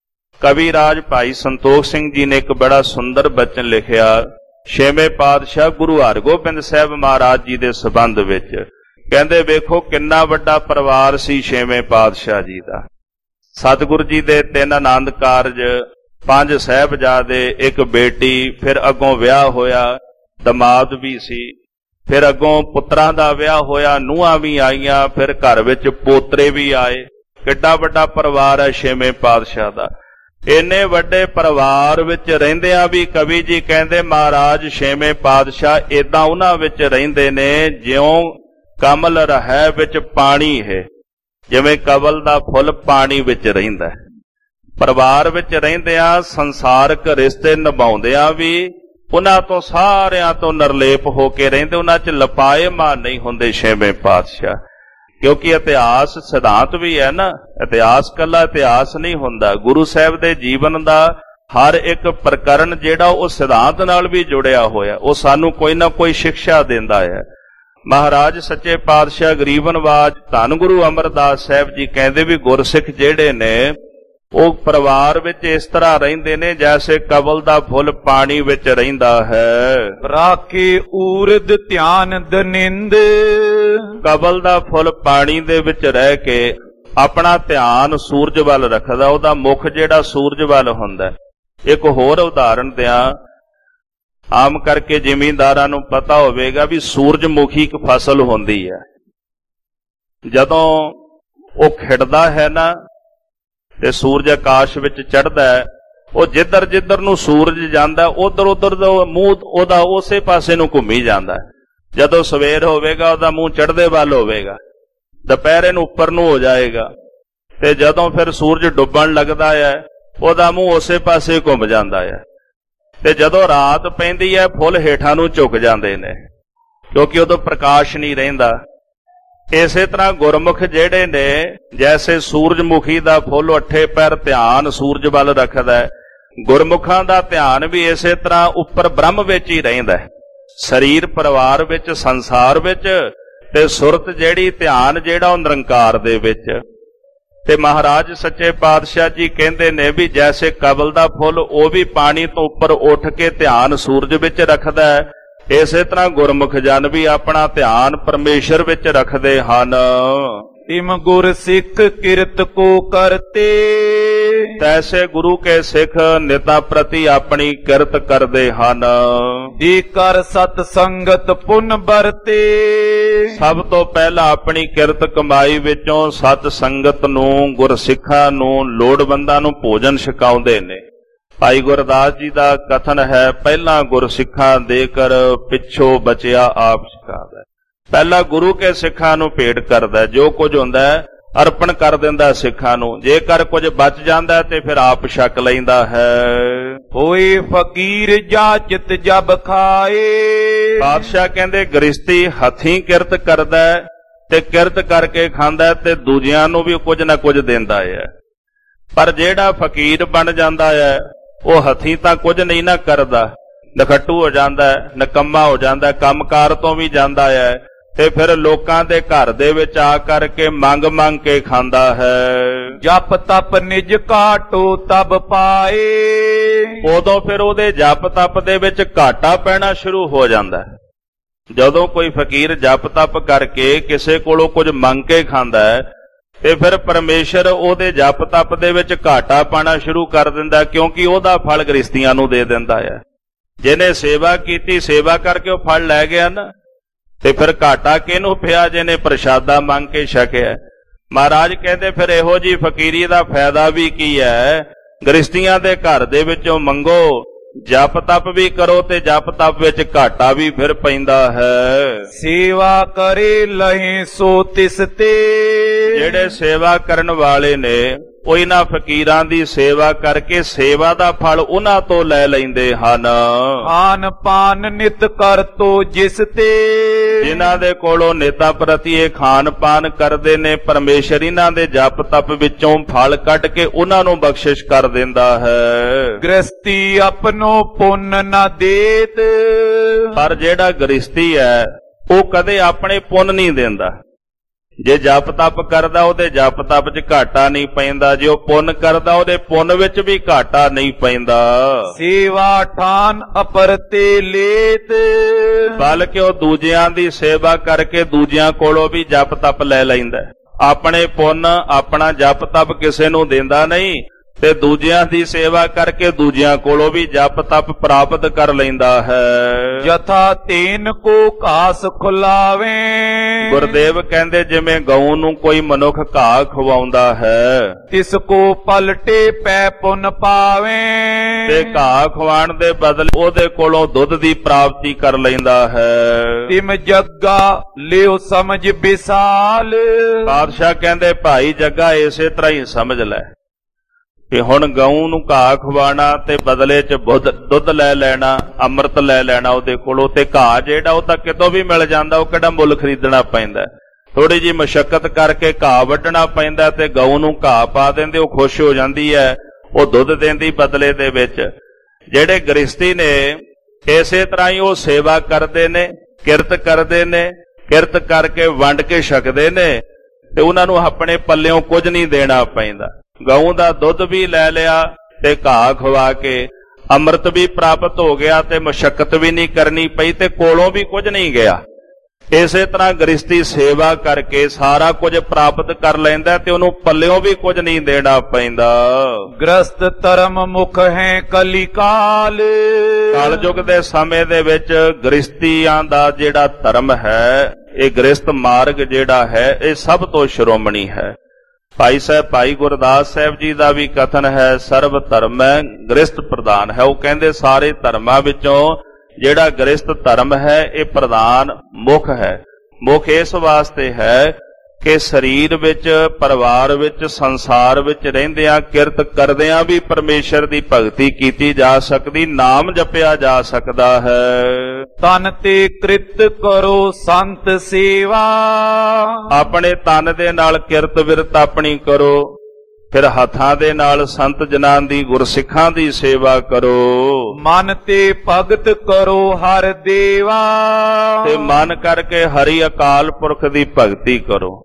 ਕਵੀ ਰਾਜ ਭਾਈ ਸੰਤੋਖ ਸਿੰਘ ਜੀ ਨੇ ਇੱਕ ਬੜਾ ਸੁੰਦਰ ਬਚਨ ਲਿਖਿਆ ਛੇਵੇਂ ਪਾਤਸ਼ਾਹ ਗੁਰੂ ਹਰਗੋਬਿੰਦ ਸਾਹਿਬ ਮਹਾਰਾਜ ਜੀ ਦੇ ਸੰਬੰਧ ਵਿੱਚ। ਕਹਿੰਦੇ ਵੇਖੋ ਕਿੰਨਾ ਵੱਡਾ ਪਰਿਵਾਰ ਸੀ ਛੇਵੇਂ ਪਾਤਸ਼ਾਹ ਜੀ ਦਾ। ਸਤਿਗੁਰੂ ਜੀ ਦੇ ਤਿੰਨ ਆਨੰਦ ਕਾਰਜ, ਪੰਜ ਸਾਹਿਬਜ਼ਾਦੇ, ਇੱਕ ਬੇਟੀ, ਫਿਰ ਅੱਗੋਂ ਵਿਆਹ ਹੋਇਆ, ਦਮਾਦ ਵੀ ਸੀ, ਫਿਰ ਅੱਗੋਂ ਪੁੱਤਰਾਂ ਦਾ ਵਿਆਹ ਹੋਇਆ, ਨੂੰਹਾਂ ਵੀ ਆਈਆਂ, ਫਿਰ ਘਰ ਵਿੱਚ ਪੋਤਰੇ ਵੀ ਆਏ। ਕਿੱਡਾ ਵੱਡਾ ਪਰਿਵਾਰ ਹੈ ਛੇਵੇਂ ਪਾਤਸ਼ਾਹ ਦਾ। ਇੰਨੇ ਵੱਡੇ ਪਰਿਵਾਰ ਵਿੱਚ ਰਹਿੰਦਿਆਂ ਵੀ ਕਵੀ ਜੀ ਕਹਿੰਦੇ ਮਹਾਰਾਜ ਛੇਵੇਂ ਪਾਤਸ਼ਾਹ ਏਦਾਂ ਉਹਨਾਂ ਵਿੱਚ ਰਹਿੰਦੇ ਨੇ ਜਿਉਂ ਕਮਲ ਰਹਿ ਵਿੱਚ ਪਾਣੀ ਹੈ, ਜਿਵੇਂ ਕਵਲ ਦਾ ਫੁੱਲ ਪਾਣੀ ਵਿੱਚ ਰਹਿੰਦਾ ਹੈ। ਪਰਿਵਾਰ ਵਿੱਚ ਰਹਿੰਦਿਆਂ, ਸੰਸਾਰਕ ਰਿਸ਼ਤੇ ਨਿਭਾਉਂਦਿਆਂ ਵੀ ਉਹਨਾਂ ਤੋਂ ਸਾਰਿਆਂ ਤੋਂ ਨਿਰਲੇਪ ਹੋ ਕੇ ਰਹਿੰਦੇ, ਉਹਨਾਂ 'ਚ ਲਪਾਏਮਾਨ ਨਹੀਂ ਹੁੰਦੇ ਛੇਵੇਂ ਪਾਤਸ਼ਾਹ। ਕਿਉਂਕਿ ਇਤਿਹਾਸ ਸਿਧਾਂਤ ਵੀ ਹੈ ਨਾ, ਇਤਿਹਾਸ ਕੱਲਾ ਇਤਿਹਾਸ ਨਹੀਂ ਹੁੰਦਾ। ਗੁਰੂ ਸਾਹਿਬ ਦੇ ਜੀਵਨ ਦਾ ਹਰ ਇੱਕ ਪ੍ਰਕਰਨ ਜਿਹੜਾ ਉਹ ਸਿਧਾਂਤ ਨਾਲ ਵੀ ਜੁੜਿਆ ਹੋਇਆ, ਉਹ ਸਾਨੂੰ ਕੋਈ ਨਾ ਕੋਈ ਸਿੱਖਿਆ ਦਿੰਦਾ ਹੈ। ਮਹਾਰਾਜ ਸੱਚੇ ਪਾਤਸ਼ਾਹ ਗਰੀਬਨਵਾਜ ਧੰਨ ਗੁਰੂ ਅਮਰਦਾਸ ਸਾਹਿਬ ਜੀ ਕਹਿੰਦੇ ਵੀ ਗੁਰਸਿੱਖ ਜਿਹੜੇ ਨੇ ਉਹ ਪਰਿਵਾਰ ਵਿੱਚ ਇਸ ਤਰ੍ਹਾਂ ਰਹਿੰਦੇ ਨੇ ਜੈਸੇ ਕਵਲ ਦਾ ਫੁੱਲ ਪਾਣੀ ਵਿੱਚ ਰਹਿੰਦਾ ਹੈ। ਰਾਖੇ ਊਰਦ ਧਿਆਨ ਦਨਿੰਦ, ਕਵਲ ਦਾ ਫੁੱਲ ਪਾਣੀ ਦੇ ਵਿੱਚ ਰਹਿ ਕੇ ਆਪਣਾ ਧਿਆਨ ਸੂਰਜ ਵੱਲ ਰੱਖਦਾ, ਉਹਦਾ ਮੁਖ ਜਿਹੜਾ ਸੂਰਜ ਵੱਲ ਹੁੰਦਾ। ਇੱਕ ਹੋਰ ਉਦਾਹਰਣ ਦਿਆਂ, ਆਮ ਕਰਕੇ ਜ਼ਿਮੀਂਦਾਰਾਂ ਨੂੰ ਪਤਾ ਹੋਵੇਗਾ ਵੀ ਸੂਰਜਮੁਖੀ ਇੱਕ ਫਸਲ ਹੁੰਦੀ ਹੈ। ਜਦੋਂ ਉਹ ਖਿੜਦਾ ਹੈ ਨਾ ਤੇ ਸੂਰਜ ਆਕਾਸ਼ ਵਿੱਚ ਚੜ੍ਹਦਾ ਹੈ, ਉਹ ਜਿੱਧਰ ਜਿੱਧਰ ਨੂੰ ਸੂਰਜ ਜਾਂਦਾ ਉਧਰ ਉਧਰ ਦਾ ਮੂੰਹ ਉਹਦਾ ਉਸੇ ਪਾਸੇ ਨੂੰ ਘੁੰਮੀ ਜਾਂਦਾ। ਜਦੋਂ ਸਵੇਰ ਹੋਵੇਗਾ ਉਹਦਾ ਮੂੰਹ ਚੜ੍ਹਦੇ ਵੱਲ ਹੋਵੇਗਾ, ਦੁਪਹਿਰੇ ਨੂੰ ਉੱਪਰ ਨੂੰ ਹੋ ਜਾਏਗਾ, ਤੇ ਜਦੋਂ ਫਿਰ ਸੂਰਜ ਡੁੱਬਣ ਲੱਗਦਾ ਹੈ ਉਹਦਾ ਮੂੰਹ ਉਸੇ ਪਾਸੇ ਘੁੰਮ ਜਾਂਦਾ ਹੈ। ਤੇ ਜਦੋਂ ਰਾਤ ਪੈਂਦੀ ਹੈ ਫੁੱਲ ਹੇਠਾਂ ਨੂੰ ਝੁਕ ਜਾਂਦੇ ਨੇ, ਕਿਉਂਕਿ ਉਦੋਂ ਪ੍ਰਕਾਸ਼ ਨਹੀਂ ਰਹਿੰਦਾ। ਇਸੇ ਤਰ੍ਹਾਂ ਗੁਰਮੁਖ ਜਿਹੜੇ ਨੇ ਜੈਸੇ ਸੂਰਜਮੁਖੀ ਦਾ ਫੁੱਲ ਅੱਠੇ ਪੈਰ ਧਿਆਨ ਸੂਰਜ ਵੱਲ ਰੱਖਦਾ ਹੈ, ਗੁਰਮੁਖਾਂ ਦਾ ਧਿਆਨ ਵੀ ਇਸੇ ਤਰ੍ਹਾਂ ਉੱਪਰ ਬ੍ਰਹਮ ਵਿੱਚ ਹੀ ਰਹਿੰਦਾ ਹੈ। ਸਰੀਰ ਪਰਿਵਾਰ ਵਿੱਚ, ਸੰਸਾਰ ਵਿੱਚ, ਤੇ ਸੁਰਤ ਜਿਹੜੀ ਧਿਆਨ ਜਿਹੜਾ ਉਹ ਨਿਰੰਕਾਰ ਦੇ ਵਿੱਚ। ਤੇ ਮਹਾਰਾਜ ਸੱਚੇ ਪਾਤਸ਼ਾਹ ਜੀ ਕਹਿੰਦੇ ਨੇ ਵੀ ਜੈਸੇ ਕਵਲ ਦਾ ਫੁੱਲ ਉਹ ਵੀ ਪਾਣੀ ਤੋਂ ਉੱਪਰ ਉੱਠ ਕੇ ਧਿਆਨ ਸੂਰਜ ਵਿੱਚ ਰੱਖਦਾ ਹੈ, ਇਸੇ ਤਰ੍ਹਾਂ ਗੁਰਮੁਖ ਜਨ ਵੀ ਆਪਣਾ ਧਿਆਨ ਪਰਮੇਸ਼ਰ ਵਿੱਚ ਰੱਖਦੇ ਹਨ। तिम गुर सिख किरत को करते। तैसे गुरु के सिख निता प्रति अपनी किरत करते ਹਨ। जी कर सत संगत पुन बरते। ਸਭ ਤੋਂ ਪਹਿਲਾਂ ਆਪਣੀ ਕਿਰਤ ਕਮਾਈ ਵਿੱਚੋਂ ਸਤ ਸੰਗਤ ਨੂੰ, ਗੁਰਸਿੱਖਾਂ ਨੂੰ, ਲੋੜਵੰਦਾਂ ਨੂੰ ਭੋਜਨ ਛਕਾਉਂਦੇ ਨੇ। ਭਾਈ ਗੁਰਦਾਸ ਜੀ ਦਾ ਕਥਨ ਹੈ, ਪਹਿਲਾਂ ਗੁਰਸਿੱਖਾਂ ਦੇ ਕਰ ਪਿੱਛੋਂ ਬਚਿਆ ਆਪ ਛਕਾਦਾ। ਪਹਿਲਾਂ ਗੁਰੂ ਕੇ ਸਿੱਖਾਂ ਨੂੰ ਭੇਟ ਕਰਦਾ, ਜੋ ਕੁਝ ਹੁੰਦਾ ਅਰਪਣ ਕਰ ਦਿੰਦਾ ਸਿੱਖਾਂ ਨੂੰ। ਜੇਕਰ ਕੁਝ ਬਚ ਜਾਂਦਾ ਤੇ ਫਿਰ ਆਪ ਛਕ ਲੈਂਦਾ ਹੈ। ਹੋਏ ਫਕੀਰ ਜਾਚਿਤ ਜਬ ਖਾਏ। ਬਾਦਸ਼ਾਹ ਕਹਿੰਦੇ ਗ੍ਰਸਤੀ ਹੱਥੀਂ ਕਿਰਤ ਕਰਦਾ ਤੇ ਕਿਰਤ ਕਰਕੇ ਖਾਂਦਾ ਤੇ ਦੂਜਿਆਂ ਨੂੰ ਵੀ ਕੁਝ ਨਾ ਕੁਝ ਦਿੰਦਾ ਹੈ। ਪਰ ਜਿਹੜਾ ਫਕੀਰ ਬਣ ਜਾਂਦਾ ਹੈ ਉਹ ਹੱਥੀਂ ਤਾਂ ਕੁਝ ਨਹੀਂ ਨਾ ਕਰਦਾ, ਨਖੱਟੂ ਹੋ ਜਾਂਦਾ, ਨਕੰਮਾ ਹੋ ਜਾਂਦਾ, ਕੰਮਕਾਰ ਤੋਂ ਵੀ ਜਾਂਦਾ ਹੈ ਤੇ ਫਿਰ ਲੋਕਾਂ ਦੇ ਘਰ ਦੇ ਵਿੱਚ ਆ ਕਰਕੇ ਮੰਗ ਮੰਗ ਕੇ ਖਾਂਦਾ ਹੈ। ਜਪ ਤਪ ਨਿਜ ਘਾਟੋ ਤਬ ਪਾਏ। ਉਦੋਂ ਫਿਰ ਉਹਦੇ ਜਪ ਤਪ ਦੇ ਵਿੱਚ ਘਾਟਾ ਪੈਣਾ ਸ਼ੁਰੂ ਹੋ ਜਾਂਦਾ ਹੈ। ਜਦੋਂ ਕੋਈ ਫਕੀਰ ਜਪ ਤਪ ਕਰਕੇ ਕਿਸੇ ਕੋਲੋਂ ਕੁਝ ਮੰਗ ਕੇ ਖਾਂਦਾ ਹੈ ਤੇ ਫਿਰ ਪਰਮੇਸ਼ਰ ਉਹਦੇ ਜਪ ਤਪ ਦੇ ਵਿੱਚ ਘਾਟਾ ਪਾਣਾ ਸ਼ੁਰੂ ਕਰ ਦਿੰਦਾ, ਕਿਉਂਕਿ ਉਹਦਾ ਫਲ ਗ੍ਰਸਤੀਆਂ ਨੂੰ ਦੇ ਦਿੰਦਾ ਹੈ। ਜਿਹਨੇ ਸੇਵਾ ਕੀਤੀ, ਸੇਵਾ ਕਰਕੇ ਉਹ ਫਲ ਲੈ ਗਿਆ ਨਾ, ਤੇ ਫਿਰ ਘਾਟਾ ਕਿਹਨੂੰ ਪਿਆ? ਜਿਹਨੇ ਪ੍ਰਸ਼ਾਦਾ ਮੰਗ ਕੇ ਛਕਿਆ। ਮਹਾਰਾਜ ਕਹਿੰਦੇ ਫਿਰ ਇਹੋ ਜੀ ਫਕੀਰੀ ਦਾ ਫਾਇਦਾ ਵੀ ਕੀ ਹੈ? ਗ੍ਰਸਤੀਆਂ ਦੇ ਘਰ ਦੇ ਵਿੱਚੋਂ ਮੰਗੋ, ਜਪ ਤਪ ਵੀ ਕਰੋ ਤੇ ਜਪ ਤਪ ਵਿੱਚ ਘਾਟਾ ਵੀ ਫਿਰ ਪੈਂਦਾ ਹੈ। ਸੇਵਾ ਕਰੇ ਲਹੇ ਸੋ ਤਿਸ ਤੇ। ਜਿਹੜੇ ਸੇਵਾ ਕਰਨ ਵਾਲੇ ਨੇ ਉਹ ਇਹਨਾਂ ਫਕੀਰਾਂ ਦੀ ਸੇਵਾ ਕਰਕੇ ਸੇਵਾ ਦਾ ਫਲ ਉਹਨਾਂ ਤੋਂ ਲੈ ਲੈਂਦੇ ਹਨ। ਖਾਨ ਪਾਨ ਨਿਤ ਕਰ ਤੋ ਜਿਸ ਤੇ। ਜਿਨ੍ਹਾਂ ਦੇ ਕੋਲੋਂ ਨੇਤਾ ਪ੍ਰਤੀ ਇਹ ਖਾਨ ਪਾਨ ਕਰਦੇ ਨੇ, ਪਰਮੇਸ਼ਰ ਇਹਨਾਂ ਦੇ ਜਪ ਤਪ ਵਿੱਚੋਂ ਫਲ ਕੱਢ ਕੇ ਉਹਨਾਂ ਨੂੰ ਬਖਸ਼ਿਸ਼ ਕਰ ਦਿੰਦਾ ਹੈ। ਗ੍ਰਸਤੀ ਆਪਣੋ ਪੁੰਨ ਨਾ ਦੇਤ। ਪਰ ਜਿਹੜਾ ਗ੍ਰਸਤੀ ਹੈ ਉਹ ਕਦੇ ਆਪਣੇ ਪੁੰਨ ਨਹੀਂ ਦਿੰਦਾ। ਜੇ ਜਪ ਤਪ ਕਰਦਾ ਉਹਦੇ ਜਪ ਤਪ 'ਚ ਘਾਟਾ ਨਹੀਂ ਪੈਂਦਾ, ਜੇ ਉਹ ਪੁੰਨ ਕਰਦਾ ਉਹਦੇ ਪੁੰਨ ਵਿੱਚ ਵੀ ਘਾਟਾ ਨਹੀਂ ਪੈਂਦਾ। ਸੇਵਾ ਠਾਨ ਅਪਰ ਤੇ ਲੇਤ। ਬਲਕਿ ਉਹ ਦੂਜਿਆਂ ਦੀ ਸੇਵਾ ਕਰਕੇ ਦੂਜਿਆਂ ਕੋਲੋਂ ਵੀ ਜਪ ਤਪ ਲੈ ਲੈਂਦਾ। ਆਪਣੇ ਪੁੰਨ, ਆਪਣਾ ਜਪ ਤਪ ਕਿਸੇ ਨੂੰ ਦਿੰਦਾ ਨਹੀਂ ਤੇ ਦੂਜਿਆਂ ਦੀ ਸੇਵਾ ਕਰਕੇ ਦੂਜਿਆਂ ਕੋਲੋਂ ਵੀ ਜਪ ਤਪ ਪ੍ਰਾਪਤ ਕਰ ਲੈਂਦਾ ਹੈ। ਜਥਾ ਤੇਨ ਕੋ ਘਾਸ ਖੁਲਾਵੇ। ਗੁਰਦੇਵ ਕਹਿੰਦੇ ਜਿਵੇਂ ਗਊ ਨੂੰ ਕੋਈ ਮਨੁੱਖ ਘਾਹ ਖਵਾਉਂਦਾ ਹੈ, ਤਿਸ ਕੋ ਪਲਟੇ ਪੈ ਪੁੰਨ ਪਾਵੇ। ਤੇ ਘਾਹ ਖਵਾਉਣ ਦੇ ਬਦਲੇ ਉਹਦੇ ਕੋਲੋਂ ਦੁੱਧ ਦੀ ਪ੍ਰਾਪਤੀ ਕਰ ਲੈਂਦਾ ਹੈ। ਤਿਮ ਜੱਗਾ ਲਿਓ ਸਮਝ ਵਿਸਾਲ। ਬਾਦਸ਼ਾਹ ਕਹਿੰਦੇ ਭਾਈ ਜੱਗਾ ਇਸੇ ਤਰ੍ਹਾਂ ਹੀ ਸਮਝ ਲੈ ਕਿ ਹੁਣ ਗਊ ਨੂੰ ਘਾਹ ਖਵਾਣਾ ਤੇ ਬਦਲੇ 'ਚ ਦੁੱਧ ਲੈ ਲੈਣਾ, ਅੰਮ੍ਰਿਤ ਲੈ ਲੈਣਾ ਉਹਦੇ ਕੋਲੋਂ। ਤੇ ਘਾਹ ਜਿਹੜਾ ਉਹ ਤਾਂ ਕਿਤੋਂ ਵੀ ਮਿਲ ਜਾਂਦਾ, ਉਹ ਕਿਹੜਾ ਮੁੱਲ ਖਰੀਦਣਾ ਪੈਂਦਾ। ਥੋੜੀ ਜਿਹੀ ਮਸ਼ੱਕਤ ਕਰਕੇ ਘਾਹ ਵੱਢਣਾ ਪੈਂਦਾ ਤੇ ਗਊ ਨੂੰ ਘਾਹ ਪਾ ਦਿੰਦੇ, ਉਹ ਖੁਸ਼ ਹੋ ਜਾਂਦੀ ਹੈ, ਉਹ ਦੁੱਧ ਦਿੰਦੀ ਬਦਲੇ ਦੇ ਵਿੱਚ। ਜਿਹੜੇ ਗ੍ਰਸਤੀ ਨੇ ਇਸੇ ਤਰ੍ਹਾਂ ਹੀ ਉਹ ਸੇਵਾ ਕਰਦੇ ਨੇ, ਕਿਰਤ ਕਰਦੇ ਨੇ, ਕਿਰਤ ਕਰਕੇ ਵੰਡ ਕੇ ਛਕਦੇ ਨੇ ਤੇ ਉਹਨਾਂ ਨੂੰ ਆਪਣੇ ਪੱਲਿਓਂ ਕੁਝ ਨਹੀਂ ਦੇਣਾ ਪੈਂਦਾ। ਗਊ ਦਾ ਦੁੱਧ ਵੀ ਲੈ ਲਿਆ ਤੇ ਘਾਹ ਖਵਾ ਕੇ ਅੰਮ੍ਰਿਤ ਵੀ ਪ੍ਰਾਪਤ ਹੋ ਗਿਆ ਤੇ ਮਸ਼ੱਕਤ ਵੀ ਨਹੀਂ ਕਰਨੀ ਪਈ ਤੇ ਕੋਲੋਂ ਵੀ ਕੁਝ ਨਹੀਂ ਗਿਆ। ਇਸੇ ਤਰ੍ਹਾਂ ਗ੍ਰਸਤੀ ਸੇਵਾ ਕਰਕੇ ਸਾਰਾ ਕੁਝ ਪ੍ਰਾਪਤ ਕਰ ਲੈਂਦਾ ਤੇ ਉਹਨੂੰ ਪੱਲਿਓਂ ਵੀ ਕੁਝ ਨਹੀਂ ਦੇਣਾ ਪੈਂਦਾ। ਗ੍ਰਸਤ ਧਰਮ ਮੁਖ ਹੈ ਕਲੀਕਾਲ। ਕਲਯੁਗ ਦੇ ਸਮੇਂ ਦੇ ਵਿੱਚ ਗ੍ਰਸਤੀਆਂ ਦਾ ਜਿਹੜਾ ਧਰਮ ਹੈ, ਇਹ ਗ੍ਰਸਤ ਮਾਰਗ ਜਿਹੜਾ ਹੈ, ਇਹ ਸਭ ਤੋਂ ਸ਼੍ਰੋਮਣੀ ਹੈ। ਭਾਈ ਸਾਹਿਬ ਭਾਈ ਗੁਰਦਾਸ ਸਾਹਿਬ ਜੀ ਦਾ ਵੀ ਕਥਨ ਹੈ, ਸਰਬ ਧਰਮ ਹੈ ਗ੍ਰਸਤ ਪ੍ਰਧਾਨ ਹੈ। ਉਹ ਕਹਿੰਦੇ ਸਾਰੇ ਧਰਮਾਂ ਵਿੱਚੋਂ ਜਿਹੜਾ ਗ੍ਰਸਤ ਧਰਮ ਹੈ ਇਹ ਪ੍ਰਧਾਨ ਮੁੱਖ ਹੈ। ਮੁੱਖ ਇਸ ਵਾਸਤੇ ਹੈ ਕਿ ਸਰੀਰ ਵਿੱਚ, ਪਰਿਵਾਰ ਵਿੱਚ, ਸੰਸਾਰ ਵਿੱਚ ਰਹਿੰਦਿਆਂ ਕਿਰਤ ਕਰਦਿਆਂ ਵੀ ਪਰਮੇਸ਼ਰ ਦੀ ਭਗਤੀ ਕੀਤੀ ਜਾ ਸਕਦੀ, ਨਾਮ ਜਪਿਆ ਜਾ ਸਕਦਾ ਹੈ। ਤਨ ਤੇ ਕ੍ਰਿਤ ਕਰੋ ਸੰਤ ਸੇਵਾ। ਆਪਣੇ ਤਨ ਦੇ ਨਾਲ ਕਿਰਤ ਵਿਰਤ ਆਪਣੀ ਕਰੋ, ਫਿਰ ਹੱਥਾਂ ਦੇ ਨਾਲ ਸੰਤ ਜਨਾਂ ਦੀ, ਗੁਰਸਿੱਖਾਂ ਦੀ ਸੇਵਾ ਕਰੋ। ਮਨ ਤੇ ਭਗਤ ਕਰੋ ਹਰ ਦੇਵਾ। ਤੇ ਮਨ ਕਰਕੇ ਹਰੀ ਅਕਾਲ ਪੁਰਖ ਦੀ ਭਗਤੀ ਕਰੋ।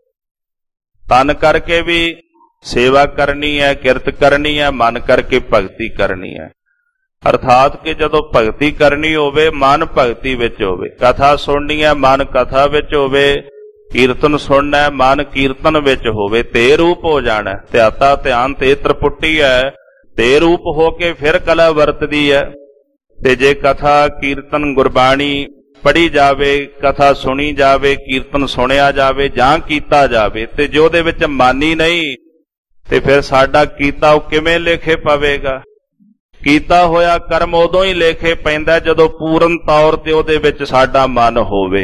ਤਨ ਕਰਕੇ ਵੀ ਸੇਵਾ ਕਰਨੀ ਹੈ, ਕਿਰਤ ਕਰਨੀ ਹੈ, ਮਨ ਕਰਕੇ ਭਗਤੀ ਕਰਨੀ ਹੈ। ਅਰਥਾਤ ਕਿ ਜਦੋਂ ਭਗਤੀ ਕਰਨੀ ਹੋਵੇ ਮਨ ਭਗਤੀ ਵਿੱਚ ਹੋਵੇ, ਕਥਾ ਸੁਣਨੀ ਹੈ ਮਨ ਕਥਾ ਵਿੱਚ ਹੋਵੇ, ਕੀਰਤਨ ਸੁਣਨਾ, ਮਨ ਕੀਰਤਨ ਵਿੱਚ ਹੋਵੇ ਤੇ ਰੂਪ ਹੋ ਜਾਣਾ। ਧਿਆਤਾ ਧਿਆਨ ਤੇ ਤ੍ਰਿਪੁੱਟੀ ਹੈ, ਤੇ ਰੂਪ ਹੋ ਕੇ ਫਿਰ ਕਲਾ ਵਰਤਦੀ ਹੈ। ਤੇ ਜੇ ਕਥਾ ਕੀਰਤਨ ਗੁਰਬਾਣੀ ਪੜ੍ਹੀ ਜਾਵੇ, ਕਥਾ ਸੁਣੀ ਜਾਵੇ, ਕੀਰਤਨ ਸੁਣਿਆ ਜਾਵੇ ਜਾਂ ਕੀਤਾ ਜਾਵੇ, ਤੇ ਜੇ ਉਹਦੇ ਵਿੱਚ ਮਨ ਹੀ ਨਹੀਂ ਤੇ ਫਿਰ ਸਾਡਾ ਕੀਤਾ ਉਹ ਕਿਵੇਂ ਲੇਖੇ ਪਵੇਗਾ? ਕੀਤਾ ਹੋਇਆ ਕਰਮ ਉਦੋਂ ਹੀ ਲੇਖੇ ਪੈਂਦਾ ਜਦੋਂ ਪੂਰਨ ਤੌਰ ਤੇ ਉਹਦੇ ਵਿੱਚ ਸਾਡਾ ਮਨ ਹੋਵੇ।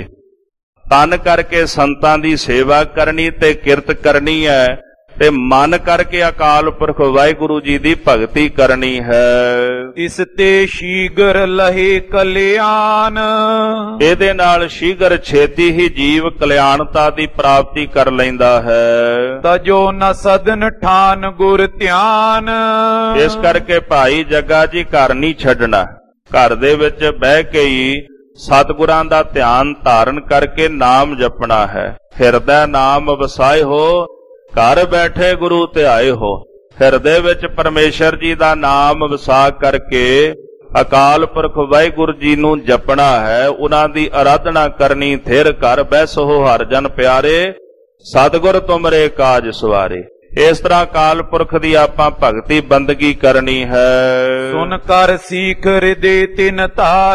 ਤਨ ਕਰਕੇ ਸੰਤਾਂ ਦੀ ਸੇਵਾ ਕਰਨੀ ਤੇ ਕਿਰਤ ਕਰਨੀ ਹੈ, ਤੇ ਮਨ ਕਰਕੇ ਅਕਾਲ ਪੁਰਖ ਵਾਹਿਗੁਰੂ ਜੀ ਦੀ ਭਗਤੀ ਕਰਨੀ ਹੈ। ਇਸ ਤੇ ਸ਼ੀਗਰ ਲਹੇ ਕਲਿਆਣ, ਇਹਦੇ ਨਾਲ ਸ਼ੀਗਰ ਛੇਤੀ ਹੀ ਜੀਵ ਕਲਿਆਣਤਾ ਦੀ ਪ੍ਰਾਪਤੀ ਕਰ ਲੈਂਦਾ ਹੈ। ਤਜੋ ਨ ਸਦਨ ਠਾਨ ਗੁਰ ਧਿਆਨ, ਇਸ ਕਰਕੇ ਭਾਈ ਜੱਗਾ ਜੀ ਘਰ ਨਹੀਂ ਛੱਡਣਾ, ਘਰ ਦੇ ਵਿੱਚ ਬਹਿ ਕੇ ਹੀ ਸਤਿਗੁਰਾਂ ਦਾ ਧਿਆਨ ਧਾਰਨ ਕਰਕੇ ਨਾਮ ਜਪਣਾ ਹੈ। ਹਿਰਦੈ ਨਾਮ ਵਸਾਏ ਹੋ, ਘਰ ਬੈਠੇ ਗੁਰੂ ਧਿਆਏ ਹੋ। ਹਿਰਦੇ ਵਿੱਚ ਪਰਮੇਸ਼ਰ ਜੀ ਦਾ ਨਾਮ ਵਸਾ ਕਰਕੇ ਅਕਾਲ ਪੁਰਖ ਵਾਹਿਗੁਰੂ ਜੀ ਨੂੰ ਜਪਣਾ ਹੈ, ਉਹਨਾਂ ਦੀ ਆਰਾਧਨਾ ਕਰਨੀ। ਥਿਰ ਘਰ ਬੈਸੋ ਹਰਿ ਜਨ ਪਿਆਰੇ, ਸਤਿਗੁਰ ਤੁਮਰੇ ਕਾਜ ਸਵਾਰੇ। ਇਸ ਤਰ੍ਹਾਂ ਅਕਾਲ ਪੁਰਖ ਦੀ ਆਪਾਂ ਭਗਤੀ ਬੰਦਗੀ ਕਰਨੀ ਹੈ। ਸੁਨ ਕਰ ਸੀਖ ਹਿਰਦੇ ਤਿਨ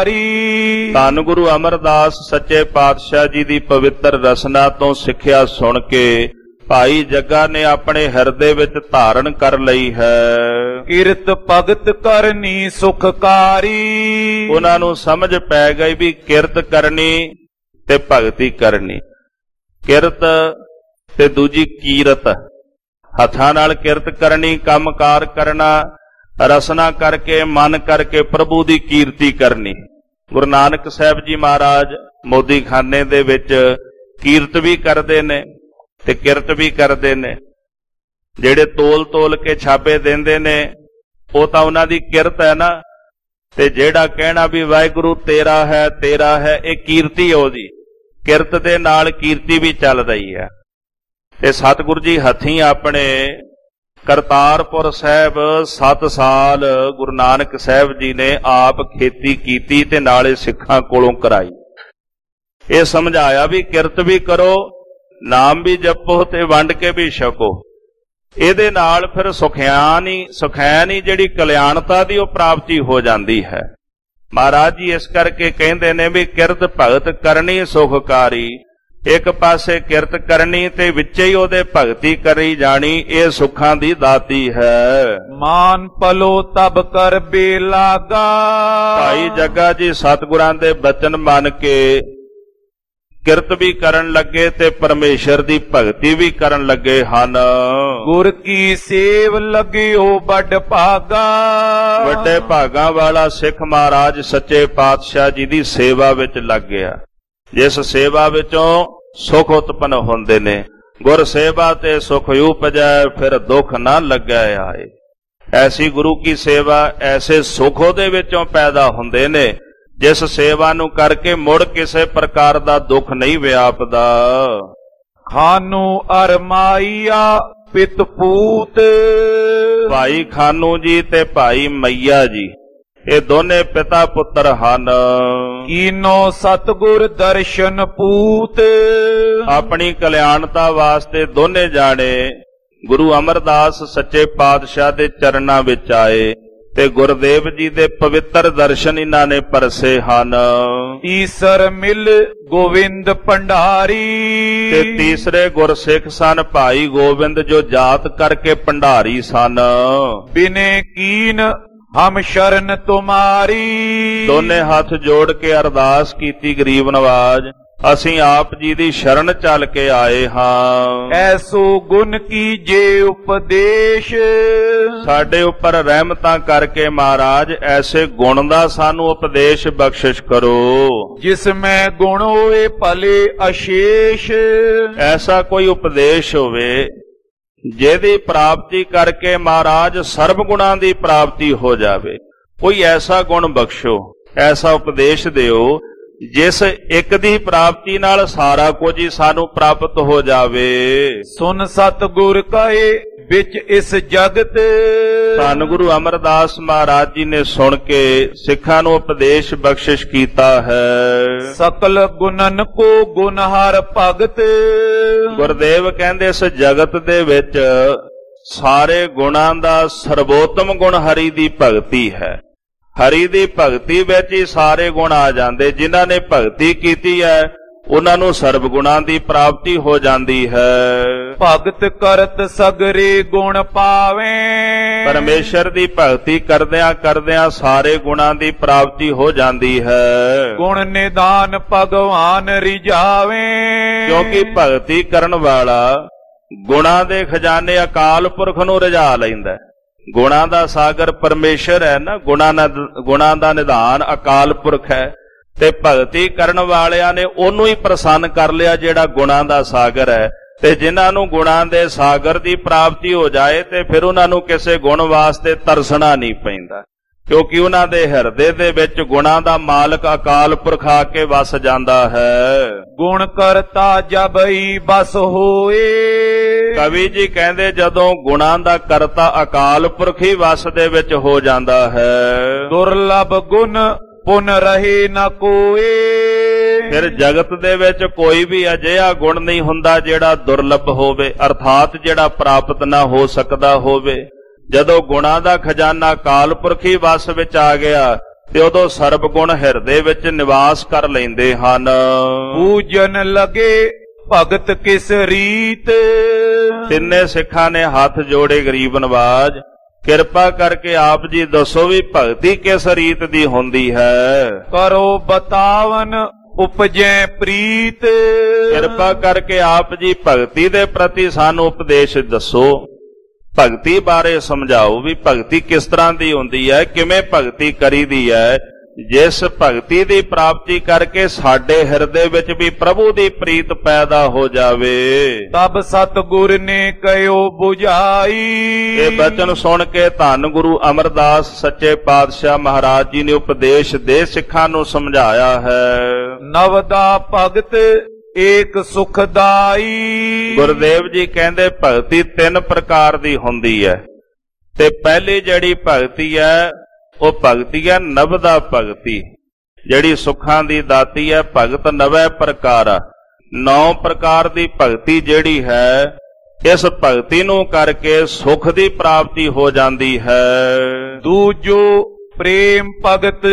ਧਾਰੀ, ਧੰਨ ਗੁਰੂ ਅਮਰਦਾਸ ਸੱਚੇ ਪਾਤਸ਼ਾਹ ਜੀ ਦੀ ਪਵਿੱਤਰ ਰਸਨਾ ਤੋਂ ਸਿੱਖਿਆ ਸੁਣ ਕੇ ਭਾਈ ਜੱਗਾ ਨੇ ਆਪਣੇ ਹਿਰਦੇ ਵਿੱਚ ਧਾਰਨ ਕਰ ਲਈ ਹੈ। ਕਿਰਤ ਭਗਤ ਕਰਨੀ ਸੁਖਕਾਰੀ, ਉਹਨਾਂ ਨੂੰ ਸਮਝ ਪੈ ਗਈ ਵੀ ਕਿਰਤ ਕਰਨੀ ਤੇ ਭਗਤੀ ਕਰਨੀ। ਕਿਰਤ ਤੇ ਦੂਜੀ ਕੀਰਤ, ਹੱਥਾਂ ਨਾਲ ਕਿਰਤ ਕਰਨੀ, ਕੰਮਕਾਰ ਕਰਨਾ, ਰਸਨਾ ਕਰਕੇ ਮਨ ਕਰਕੇ ਪ੍ਰਭੂ ਦੀ ਕੀਰਤੀ ਕਰਨੀ। ਗੁਰੂ ਨਾਨਕ ਸਾਹਿਬ ਜੀ ਮਹਾਰਾਜ ਮੋਦੀ ਖਾਨੇ ਦੇ ਵਿੱਚ ਕੀਰਤ ਵੀ ਕਰਦੇ ਨੇ ਤੇ ਕਿਰਤ ਵੀ ਕਰਦੇ ਨੇ। ਜਿਹੜੇ ਤੋਲ ਤੋਲ ਕੇ ਛਾਪੇ ਦਿੰਦੇ ਨੇ ਉਹ ਤਾਂ ਉਹਨਾਂ ਦੀ ਕਿਰਤ ਹੈ ਨਾ, ਤੇ ਜਿਹੜਾ ਕਹਿਣਾ ਵੀ ਵਾਹਿਗੁਰੂ ਤੇਰਾ ਹੈ ਤੇਰਾ ਹੈ, ਇਹ ਕੀਰਤੀ ਉਹਦੀ। ਕਿਰਤ ਦੇ ਨਾਲ ਕੀਰਤੀ ਵੀ ਚੱਲ ਰਹੀ ਹੈ। ਤੇ ਸਤਿਗੁਰੂ ਜੀ ਹੱਥੀਂ ਆਪਣੇ ਕਰਤਾਰਪੁਰ ਸਾਹਿਬ ਸੱਤ ਸਾਲ ਗੁਰੂ ਨਾਨਕ ਸਾਹਿਬ ਜੀ ਨੇ ਆਪ ਖੇਤੀ ਕੀਤੀ ਤੇ ਨਾਲੇ ਸਿੱਖਾਂ ਕੋਲੋਂ ਕਰਾਈ। ਇਹ ਸਮਝਾਇਆ ਵੀ ਕਿਰਤ ਵੀ ਕਰੋ, ਨਾਮ ਵੀ ਜਪੋ ਤੇ ਵੰਡ ਕੇ ਵੀ ਛਕੋ। ਇਹਦੇ ਨਾਲ ਫਿਰ ਸੁਖਿਆਨੀ ਸੁਖੈਨੀ ਜਿਹੜੀ ਕਲਿਆਣਤਾ ਦੀ ਉਹ ਪ੍ਰਾਪਤੀ ਹੋ ਜਾਂਦੀ ਹੈ। ਮਹਾਰਾਜ ਜੀ ਇਸ ਕਰਕੇ ਕਹਿੰਦੇ ਨੇ ਵੀ ਕਿਰਤ ਭਗਤ ਕਰਨੀ ਸੁਖਕਾਰੀ। ਇੱਕ ਪਾਸੇ ਕਿਰਤ ਕਰਨੀ ਤੇ ਵਿੱਚੇ ਹੀ ਉਹਦੇ ਭਗਤੀ ਕਰੀ ਜਾਣੀ, ਇਹ ਸੁੱਖਾਂ ਦੀ ਦਾਤੀ ਹੈ। ਮਾਨ ਪਲੋ ਤਬ ਕਰ ਬੇਲਾਗਾ, ਭਾਈ ਜੱਗਾ ਜੀ ਸਤਿਗੁਰਾਂ ਦੇ ਬਚਨ ਮੰਨ ਕੇ ਕਿਰਤ ਵੀ ਕਰਨ ਲੱਗੇ ਤੇ ਪਰਮੇਸ਼ਰ ਦੀ ਭਗਤੀ ਵੀ ਕਰਨ ਲੱਗੇ ਹਨ। ਗੁਰ ਕੀ ਸੇਵ ਲਗਿਓ ਵੱਡ ਭਾਗਾ, ਵੱਡੇ ਭਾਗਾਂ ਵਾਲਾ ਸਿੱਖ ਮਹਾਰਾਜ ਸੱਚੇ ਪਾਤਸ਼ਾਹ ਜੀ ਦੀ ਸੇਵਾ ਵਿੱਚ ਲੱਗ ਗਿਆ। ਜਿਸ ਸੇਵਾ ਵਿੱਚੋਂ ਸੁਖ ਉਤਪਨ ਹੁੰਦੇ ਨੇ। ਗੁਰ ਸੇਵਾ ਤੇ ਸੁਖ ਉਪਜੈ, ਫਿਰ ਦੁੱਖ ਨਾ ਲੱਗੈ ਆਏ। ਐਸੀ ਗੁਰੂ ਕੀ ਸੇਵਾ, ਐਸੇ ਸੁਖ ਉਹਦੇ ਵਿੱਚੋਂ ਪੈਦਾ ਹੁੰਦੇ ਨੇ ਜਿਸ ਸੇਵਾ ਨੂੰ ਕਰਕੇ ਮੁੜ ਕਿਸੇ ਪ੍ਰਕਾਰ ਦਾ ਦੁੱਖ ਨਹੀਂ ਵਿਆਪਦਾ। ਖਾਨੂ ਅਰਮਾਈਆ ਪਿਤ ਪੂਤ, ਭਾਈ ਖਾਨੂ ਜੀ ਤੇ ਭਾਈ ਮਈਆ ਜੀ ਇਹ ਦੋਨੇ ਪਿਤਾ ਪੁੱਤਰ ਹਨ। ਕੀਨੋ ਸਤਿਗੁਰ ਦਰਸ਼ਨ ਪੂਤ, ਆਪਣੀ ਕਲਿਆਣਤਾ ਵਾਸਤੇ ਦੋਨੇ ਜਾਣੇ ਗੁਰੂ ਅਮਰਦਾਸ ਸੱਚੇ ਪਾਤਸ਼ਾਹ ਦੇ ਚਰਨਾਂ ਵਿੱਚ ਆਏ ਤੇ ਗੁਰਦੇਵ ਜੀ ਦੇ ਪਵਿੱਤਰ ਦਰਸ਼ਨ ਇਹਨਾਂ ਨੇ ਪਰਸੇ ਹਨ। ਤੀਸਰ ਮਿਲ ਗੋਵਿੰਦ ਭੰਡਾਰੀ, ਤੇ ਤੀਸਰੇ ਗੁਰਸਿੱਖ ਸਨ ਭਾਈ ਗੋਬਿੰਦ ਜੋ ਜਾਤ ਕਰਕੇ ਭੰਡਾਰੀ ਸਨ। ਬਿਨੇ ਕੀਨ ਹਮ ਸ਼ਰਨ ਤੁਮਾਰੀ, ਦੋਨੇ ਹੱਥ ਜੋੜ ਕੇ ਅਰਦਾਸ ਕੀਤੀ ਗਰੀਬ ਨਵਾਜ, ਅਸੀਂ ਆਪ ਜੀ ਦੀ ਸ਼ਰਨ ਚੱਲ ਕੇ ਆਏ ਹਾਂ। ਐਸੋ ਗੁਣ ਕੀ ਜੇ ਉਪਦੇਸ਼, ਸਾਡੇ ਉੱਪਰ ਰਹਿਮਤਾਂ ਕਰਕੇ ਮਹਾਰਾਜ ਐਸੇ ਗੁਣ ਦਾ ਸਾਨੂੰ ਉਪਦੇਸ਼ ਬਖਸ਼ਿਸ਼ ਕਰੋ। ਜਿਸ ਮੈਂ ਗੁਣ ਹੋਏ ਭਲੇ ਅਸ਼ੇਸ਼, ਐਸਾ ਕੋਈ ਉਪਦੇਸ਼ ਹੋਵੇ ਜਿਹਦੀ ਪ੍ਰਾਪਤੀ ਕਰਕੇ ਮਹਾਰਾਜ ਸਰਬ ਗੁਣਾਂ ਦੀ ਪ੍ਰਾਪਤੀ ਹੋ ਜਾਵੇ। ਕੋਈ ਐਸਾ ਗੁਣ ਬਖਸ਼ੋ, ਐਸਾ ਉਪਦੇਸ਼ ਦਿਓ ਜਿਸ ਇੱਕ ਦੀ ਪ੍ਰਾਪਤੀ ਨਾਲ ਸਾਰਾ ਕੁਝ ਹੀ ਸਾਨੂੰ ਪ੍ਰਾਪਤ ਹੋ ਜਾਵੇ। ਸੁਨ ਸਤਿਗੁਰ ਕਹੇ ਵਿੱਚ ਇਸ ਜਗਤ। ਧੰਨ ਗੁਰੂ ਅਮਰਦਾਸ ਮਹਾਰਾਜ ਜੀ ਨੇ ਸੁਣ ਕੇ ਸਿੱਖਾਂ ਨੂੰ ਉਪਦੇਸ਼ ਬਖਸ਼ਿਸ਼ ਕੀਤਾ ਹੈ। ਸਕਲ ਗੁਣਨ ਕੋ ਗੁਣਹਾਰ ਭਗਤ। ਗੁਰਦੇਵ ਕਹਿੰਦੇ ਇਸ ਜਗਤ ਦੇ ਵਿੱਚ ਸਾਰੇ ਗੁਣਾਂ ਦਾ ਸਰਵੋਤਮ ਗੁਣ ਹਰੀ ਦੀ ਭਗਤੀ ਹੈ। ਹਰੀ ਦੀ ਭਗਤੀ ਵਿੱਚ ਹੀ ਸਾਰੇ ਗੁਣ ਆ ਜਾਂਦੇ। ਜਿਨ੍ਹਾਂ ਨੇ ਭਗਤੀ ਕੀਤੀ ਹੈ ਉਹਨਾਂ ਨੂੰ ਸਰਬ ਗੁਣਾਂ ਦੀ ਪ੍ਰਾਪਤੀ ਹੋ ਜਾਂਦੀ ਹੈ। ਭਗਤ ਕਰਤ ਸਗਰੇ ਗੁਣ ਪਾਵੇ। ਪਰਮੇਸ਼ਰ ਦੀ ਭਗਤੀ ਕਰਦਿਆਂ ਕਰਦਿਆਂ ਸਾਰੇ ਗੁਣਾਂ ਦੀ ਪ੍ਰਾਪਤੀ ਹੋ ਜਾਂਦੀ ਹੈ। ਗੁਣ ਨਿਦਾਨ ਭਗਵਾਨ ਰਿਝਾਵੇ। ਕਿਉਂਕਿ ਭਗਤੀ ਕਰਨ ਵਾਲਾ ਗੁਣਾਂ ਦੇ ਖਜ਼ਾਨੇ ਅਕਾਲ ਪੁਰਖ ਨੂੰ ਰਿਝਾ ਲੈਂਦਾ। ਗੁਣਾਂ ਦਾ ਸਾਗਰ ਪਰਮੇਸ਼ਰ ਹੈ ਨਾ, ਗੁਣਾਂ ਦਾ ਗੁਣਾਂ ਦਾ ਨਿਧਾਨ ਅਕਾਲ ਪੁਰਖ ਹੈ, ਤੇ ਭਗਤੀ ਕਰਨ ਵਾਲਿਆਂ ਨੇ ਉਹਨੂੰ ਹੀ ਪ੍ਰਸੰਨ ਕਰ ਲਿਆ ਜਿਹੜਾ ਗੁਣਾਂ ਦਾ ਸਾਗਰ ਹੈ। ਤੇ ਜਿਨ੍ਹਾਂ ਨੂੰ ਗੁਣਾਂ ਦੇ ਸਾਗਰ ਦੀ ਪ੍ਰਾਪਤੀ ਹੋ ਜਾਏ ਤੇ ਫਿਰ ਉਹਨਾਂ ਨੂੰ ਕਿਸੇ ਗੁਣ ਵਾਸਤੇ ਤਰਸਣਾ ਨਹੀਂ ਪੈਂਦਾ, ਕਿਉਂਕਿ ਉਹਨਾਂ ਦੇ ਹਿਰਦੇ ਦੇ ਵਿੱਚ ਗੁਣਾਂ ਦਾ ਮਾਲਕ ਅਕਾਲ ਪੁਰਖ ਆ ਕੇ ਵਸ ਜਾਂਦਾ ਹੈ। ਗੁਣ ਕਰਤਾ ਜਬਈ ਬਸ ਹੋਏ। ਕਵੀ ਜੀ ਕਹਿੰਦੇ ਜਦੋਂ ਗੁਣਾਂ ਦਾ ਕਰਤਾ ਅਕਾਲ ਪੁਰਖ ਹੀ ਵਸ ਦੇ ਵਿੱਚ ਹੋ ਜਾਂਦਾ ਹੈ। ਦੁਰਲਭ ਗੁਣ ਪੁਨ ਰਹੇ ਨਾ ਕੋਏ। ਫਿਰ ਜਗਤ ਦੇ ਵਿੱਚ ਕੋਈ ਵੀ ਅਜਿਹਾ ਗੁਣ ਨਹੀਂ ਹੁੰਦਾ ਜਿਹੜਾ ਦੁਰਲਭ ਹੋਵੇ, ਅਰਥਾਤ ਜਿਹੜਾ ਪ੍ਰਾਪਤ ਨਾ ਹੋ ਸਕਦਾ ਹੋਵੇ। ਜਦੋਂ ਗੁਣਾਂ ਦਾ ਖਜ਼ਾਨਾ ਅਕਾਲ ਪੁਰਖ ਹੀ ਵਸ ਵਿੱਚ ਆ ਗਿਆ ਤੇ ਉਦੋਂ ਸਰਬ ਗੁਣ ਹਿਰਦੇ ਵਿੱਚ ਨਿਵਾਸ ਕਰ ਲੈਂਦੇ ਹਨ। ਪੂਜਨ ਲਗੇ ਭਗਤ ਕਿਸ ਰੀਤ। ਤਿੰਨੇ ਸਿੱਖਾਂ ਨੇ ਹੱਥ ਜੋੜੇ ਗਰੀਬ ਨਵਾਜ, ਕਿਰਪਾ ਕਰਕੇ ਆਪ ਜੀ ਦੱਸੋ ਵੀ ਭਗਤੀ ਕਿਸ ਰੀਤ ਦੀ ਹੁੰਦੀ ਹੈ। ਕਰੋ ਬਤਾਵਨ ਉਪਜੈ ਪ੍ਰੀਤ। ਕਿਰਪਾ ਕਰਕੇ ਆਪ ਜੀ ਭਗਤੀ ਦੇ ਪ੍ਰਤੀ ਸਾਨੂੰ ਉਪਦੇਸ਼ ਦੱਸੋ, ਭਗਤੀ ਬਾਰੇ ਸਮਝਾਓ ਵੀ ਭਗਤੀ ਕਿਸ ਤਰ੍ਹਾਂ ਦੀ ਹੁੰਦੀ ਹੈ, ਕਿਵੇਂ ਭਗਤੀ ਕਰੀਦੀ ਹੈ, ਜਿਸ ਭਗਤੀ ਦੀ ਪ੍ਰਾਪਤੀ ਕਰਕੇ ਸਾਡੇ ਹਿਰਦੇ ਵਿੱਚ ਵੀ ਪ੍ਰਭੂ ਦੀ ਪ੍ਰੀਤ ਪੈਦਾ ਹੋ ਜਾਵੇ। ਤਬ ਸਤਿਗੁਰ ਨੇ ਕਹਿਓ 부ਝਾਈ। ਇਹ ਬਚਨ ਸੁਣ ਕੇ ਧੰਨ ਗੁਰੂ ਅਮਰਦਾਸ ਸੱਚੇ ਪਾਤਸ਼ਾਹ ਮਹਾਰਾਜ ਜੀ ਨੇ ਉਪਦੇਸ਼ ਦੇ ਸਿੱਖਾਂ ਨੂੰ ਸਮਝਾਇਆ ਹੈ। ਨਵਦਾ ਭਗਤ ਏਕ ਸੁਖਦਾਈ। ਗੁਰਦੇਵ ਜੀ ਕਹਿੰਦੇ ਭਗਤੀ ਤਿੰਨ ਪ੍ਰਕਾਰ ਦੀ ਹੁੰਦੀ ਹੈ, ਤੇ ਪਹਿਲੀ ਜਿਹੜੀ ਭਗਤੀ ਹੈ ਉਹ ਭਗਤੀ ਹੈ ਨਵਦਾ ਭਗਤੀ, ਜਿਹੜੀ ਸੁੱਖਾਂ ਦੀ ਦਾਤੀ ਹੈ। ਭਗਤ ਨਵੇਂ ਪ੍ਰਕਾਰ, ਨੌ ਪ੍ਰਕਾਰ ਦੀ ਭਗਤੀ ਜਿਹੜੀ ਹੈ, ਇਸ ਭਗਤੀ ਨੂੰ ਕਰਕੇ ਸੁਖ ਦੀ ਪ੍ਰਾਪਤੀ ਹੋ ਜਾਂਦੀ ਹੈ। ਦੂਜੋ ਪ੍ਰੇਮ ਭਗਤ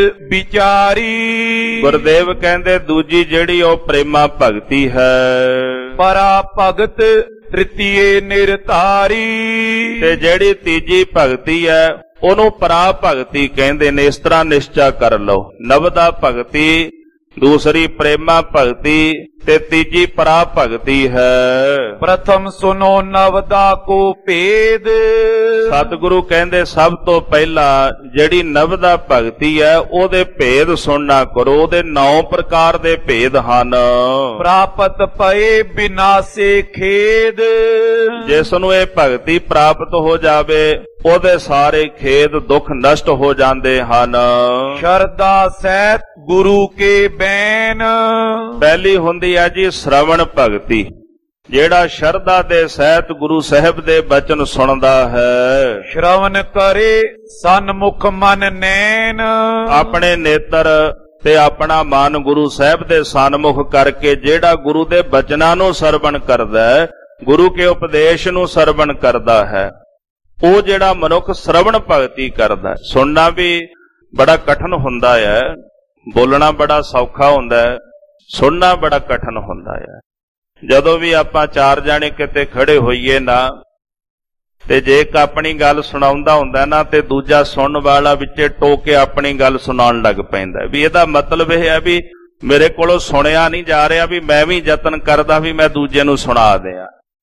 ਵਿਚਾਰੀ। ਗੁਰਦੇਵ ਕਹਿੰਦੇ ਦੂਜੀ ਜਿਹੜੀ ਉਹ ਪ੍ਰੇਮਾ ਭਗਤੀ ਹੈ। ਪਰਾ ਭਗਤ ਤ੍ਰਿਤੀਏ ਨਿਰਤਾਰੀ। ਤੇ ਜਿਹੜੀ ਤੀਜੀ ਭਗਤੀ ਹੈ ਉਹਨੂੰ ਪਰਾ ਭਗਤੀ ਕਹਿੰਦੇ ਨੇ। ਇਸ ਤਰ੍ਹਾਂ ਨਿਸ਼ਚਾ ਕਰ ਲਓ, ਨਵਦਾ ਭਗਤੀ, ਦੂਸਰੀ ਪ੍ਰੇਮਾ ਭਗਤੀ ਤੇ ਤੀਜੀ ਪਰਾ ਭਗਤੀ ਹੈ। ਪ੍ਰਥਮ ਸੁਨੋ ਨਵਦਾ ਕੋ ਭੇਦ। ਸਤਿਗੁਰੂ ਕਹਿੰਦੇ ਸਭ ਤੋਂ ਪਹਿਲਾਂ ਜਿਹੜੀ ਨਵਦਾ ਭਗਤੀ ਹੈ ਉਹਦੇ ਭੇਦ ਸੁਣਨਾ ਕਰੋ। ਉਹਦੇ ਨੌ ਪ੍ਰਕਾਰ ਦੇ ਭੇਦ ਹਨ। ਪ੍ਰਾਪਤ ਪਏ ਬਿਨਾਸੇ ਖੇਦ। ਜਿਸ ਨੂੰ ਇਹ ਭਗਤੀ ਪ੍ਰਾਪਤ ਹੋ ਜਾਵੇ ਉਹਦੇ ਸਾਰੇ ਖੇਦ ਦੁੱਖ ਨਸ਼ਟ ਹੋ ਜਾਂਦੇ ਹਨ। ਸ਼ਰਧਾ ਸਹਿਤ ਗੁਰੂ ਕੇ ਬੈਨ। ਪਹਿਲੀ ਹੁੰਦੀ ਹੈ ਜੀ ਸ਼ਰਵਣ ਭਗਤੀ, ਜਿਹੜਾ ਸ਼ਰਧਾ ਦੇ ਸਹਿਤ ਗੁਰੂ ਸਾਹਿਬ ਦੇ ਬਚਨ ਸੁਣਦਾ ਹੈ। ਸ਼ਰਵਣ ਕਰੇ ਸਨਮੁਖ ਮਨ ਨੈਣ। ਆਪਣੇ ਨੇਤਰ ਤੇ ਆਪਣਾ ਮਨ ਗੁਰੂ ਸਾਹਿਬ ਦੇ ਸਨਮੁਖ ਕਰਕੇ ਜਿਹੜਾ ਗੁਰੂ ਦੇ ਬਚਨਾਂ ਨੂੰ ਸਰਵਣ ਕਰਦਾ ਹੈ, ਗੁਰੂ ਕੇ ਉਪਦੇਸ਼ ਨੂੰ ਸਰਵਣ ਕਰਦਾ ਹੈ, ਉਹ ਜਿਹੜਾ ਮਨੁੱਖ ਸ਼ਰਵਣ ਭਗਤੀ ਕਰਦਾ। ਸੁਣਨਾ ਵੀ ਬੜਾ ਕਠਿਨ ਹੁੰਦਾ ਹੈ, ਬੋਲਣਾ ਬੜਾ ਸੌਖਾ ਹੁੰਦਾ ਹੈ, ਸੁਣਨਾ ਬੜਾ ਕਠਿਨ ਹੁੰਦਾ ਹੈ। ਜਦੋਂ ਵੀ ਆਪਾਂ ਚਾਰ ਜਾਣੇ ਕਿਤੇ ਖੜੇ ਹੋਈਏ ਨਾ, ਤੇ ਜੇ ਇੱਕ ਆਪਣੀ ਗੱਲ ਸੁਣਾਉਂਦਾ ਹੁੰਦਾ ਨਾ ਤੇ ਦੂਜਾ ਸੁਣਨ ਵਾਲਾ ਵਿੱਚੇ ਟੋਕ ਕੇ ਆਪਣੀ ਗੱਲ ਸੁਣਾਉਣ ਲੱਗ ਪੈਂਦਾ ਵੀ ਇਹਦਾ ਮਤਲਬ ਇਹ ਹੈ ਵੀ ਮੇਰੇ ਕੋਲੋਂ ਸੁਣਿਆ ਨਹੀਂ ਜਾ ਰਿਹਾ, ਵੀ ਮੈਂ ਵੀ ਯਤਨ ਕਰਦਾ ਵੀ ਮੈਂ ਦੂਜੇ ਨੂੰ ਸੁਣਾ ਦਿਆਂ।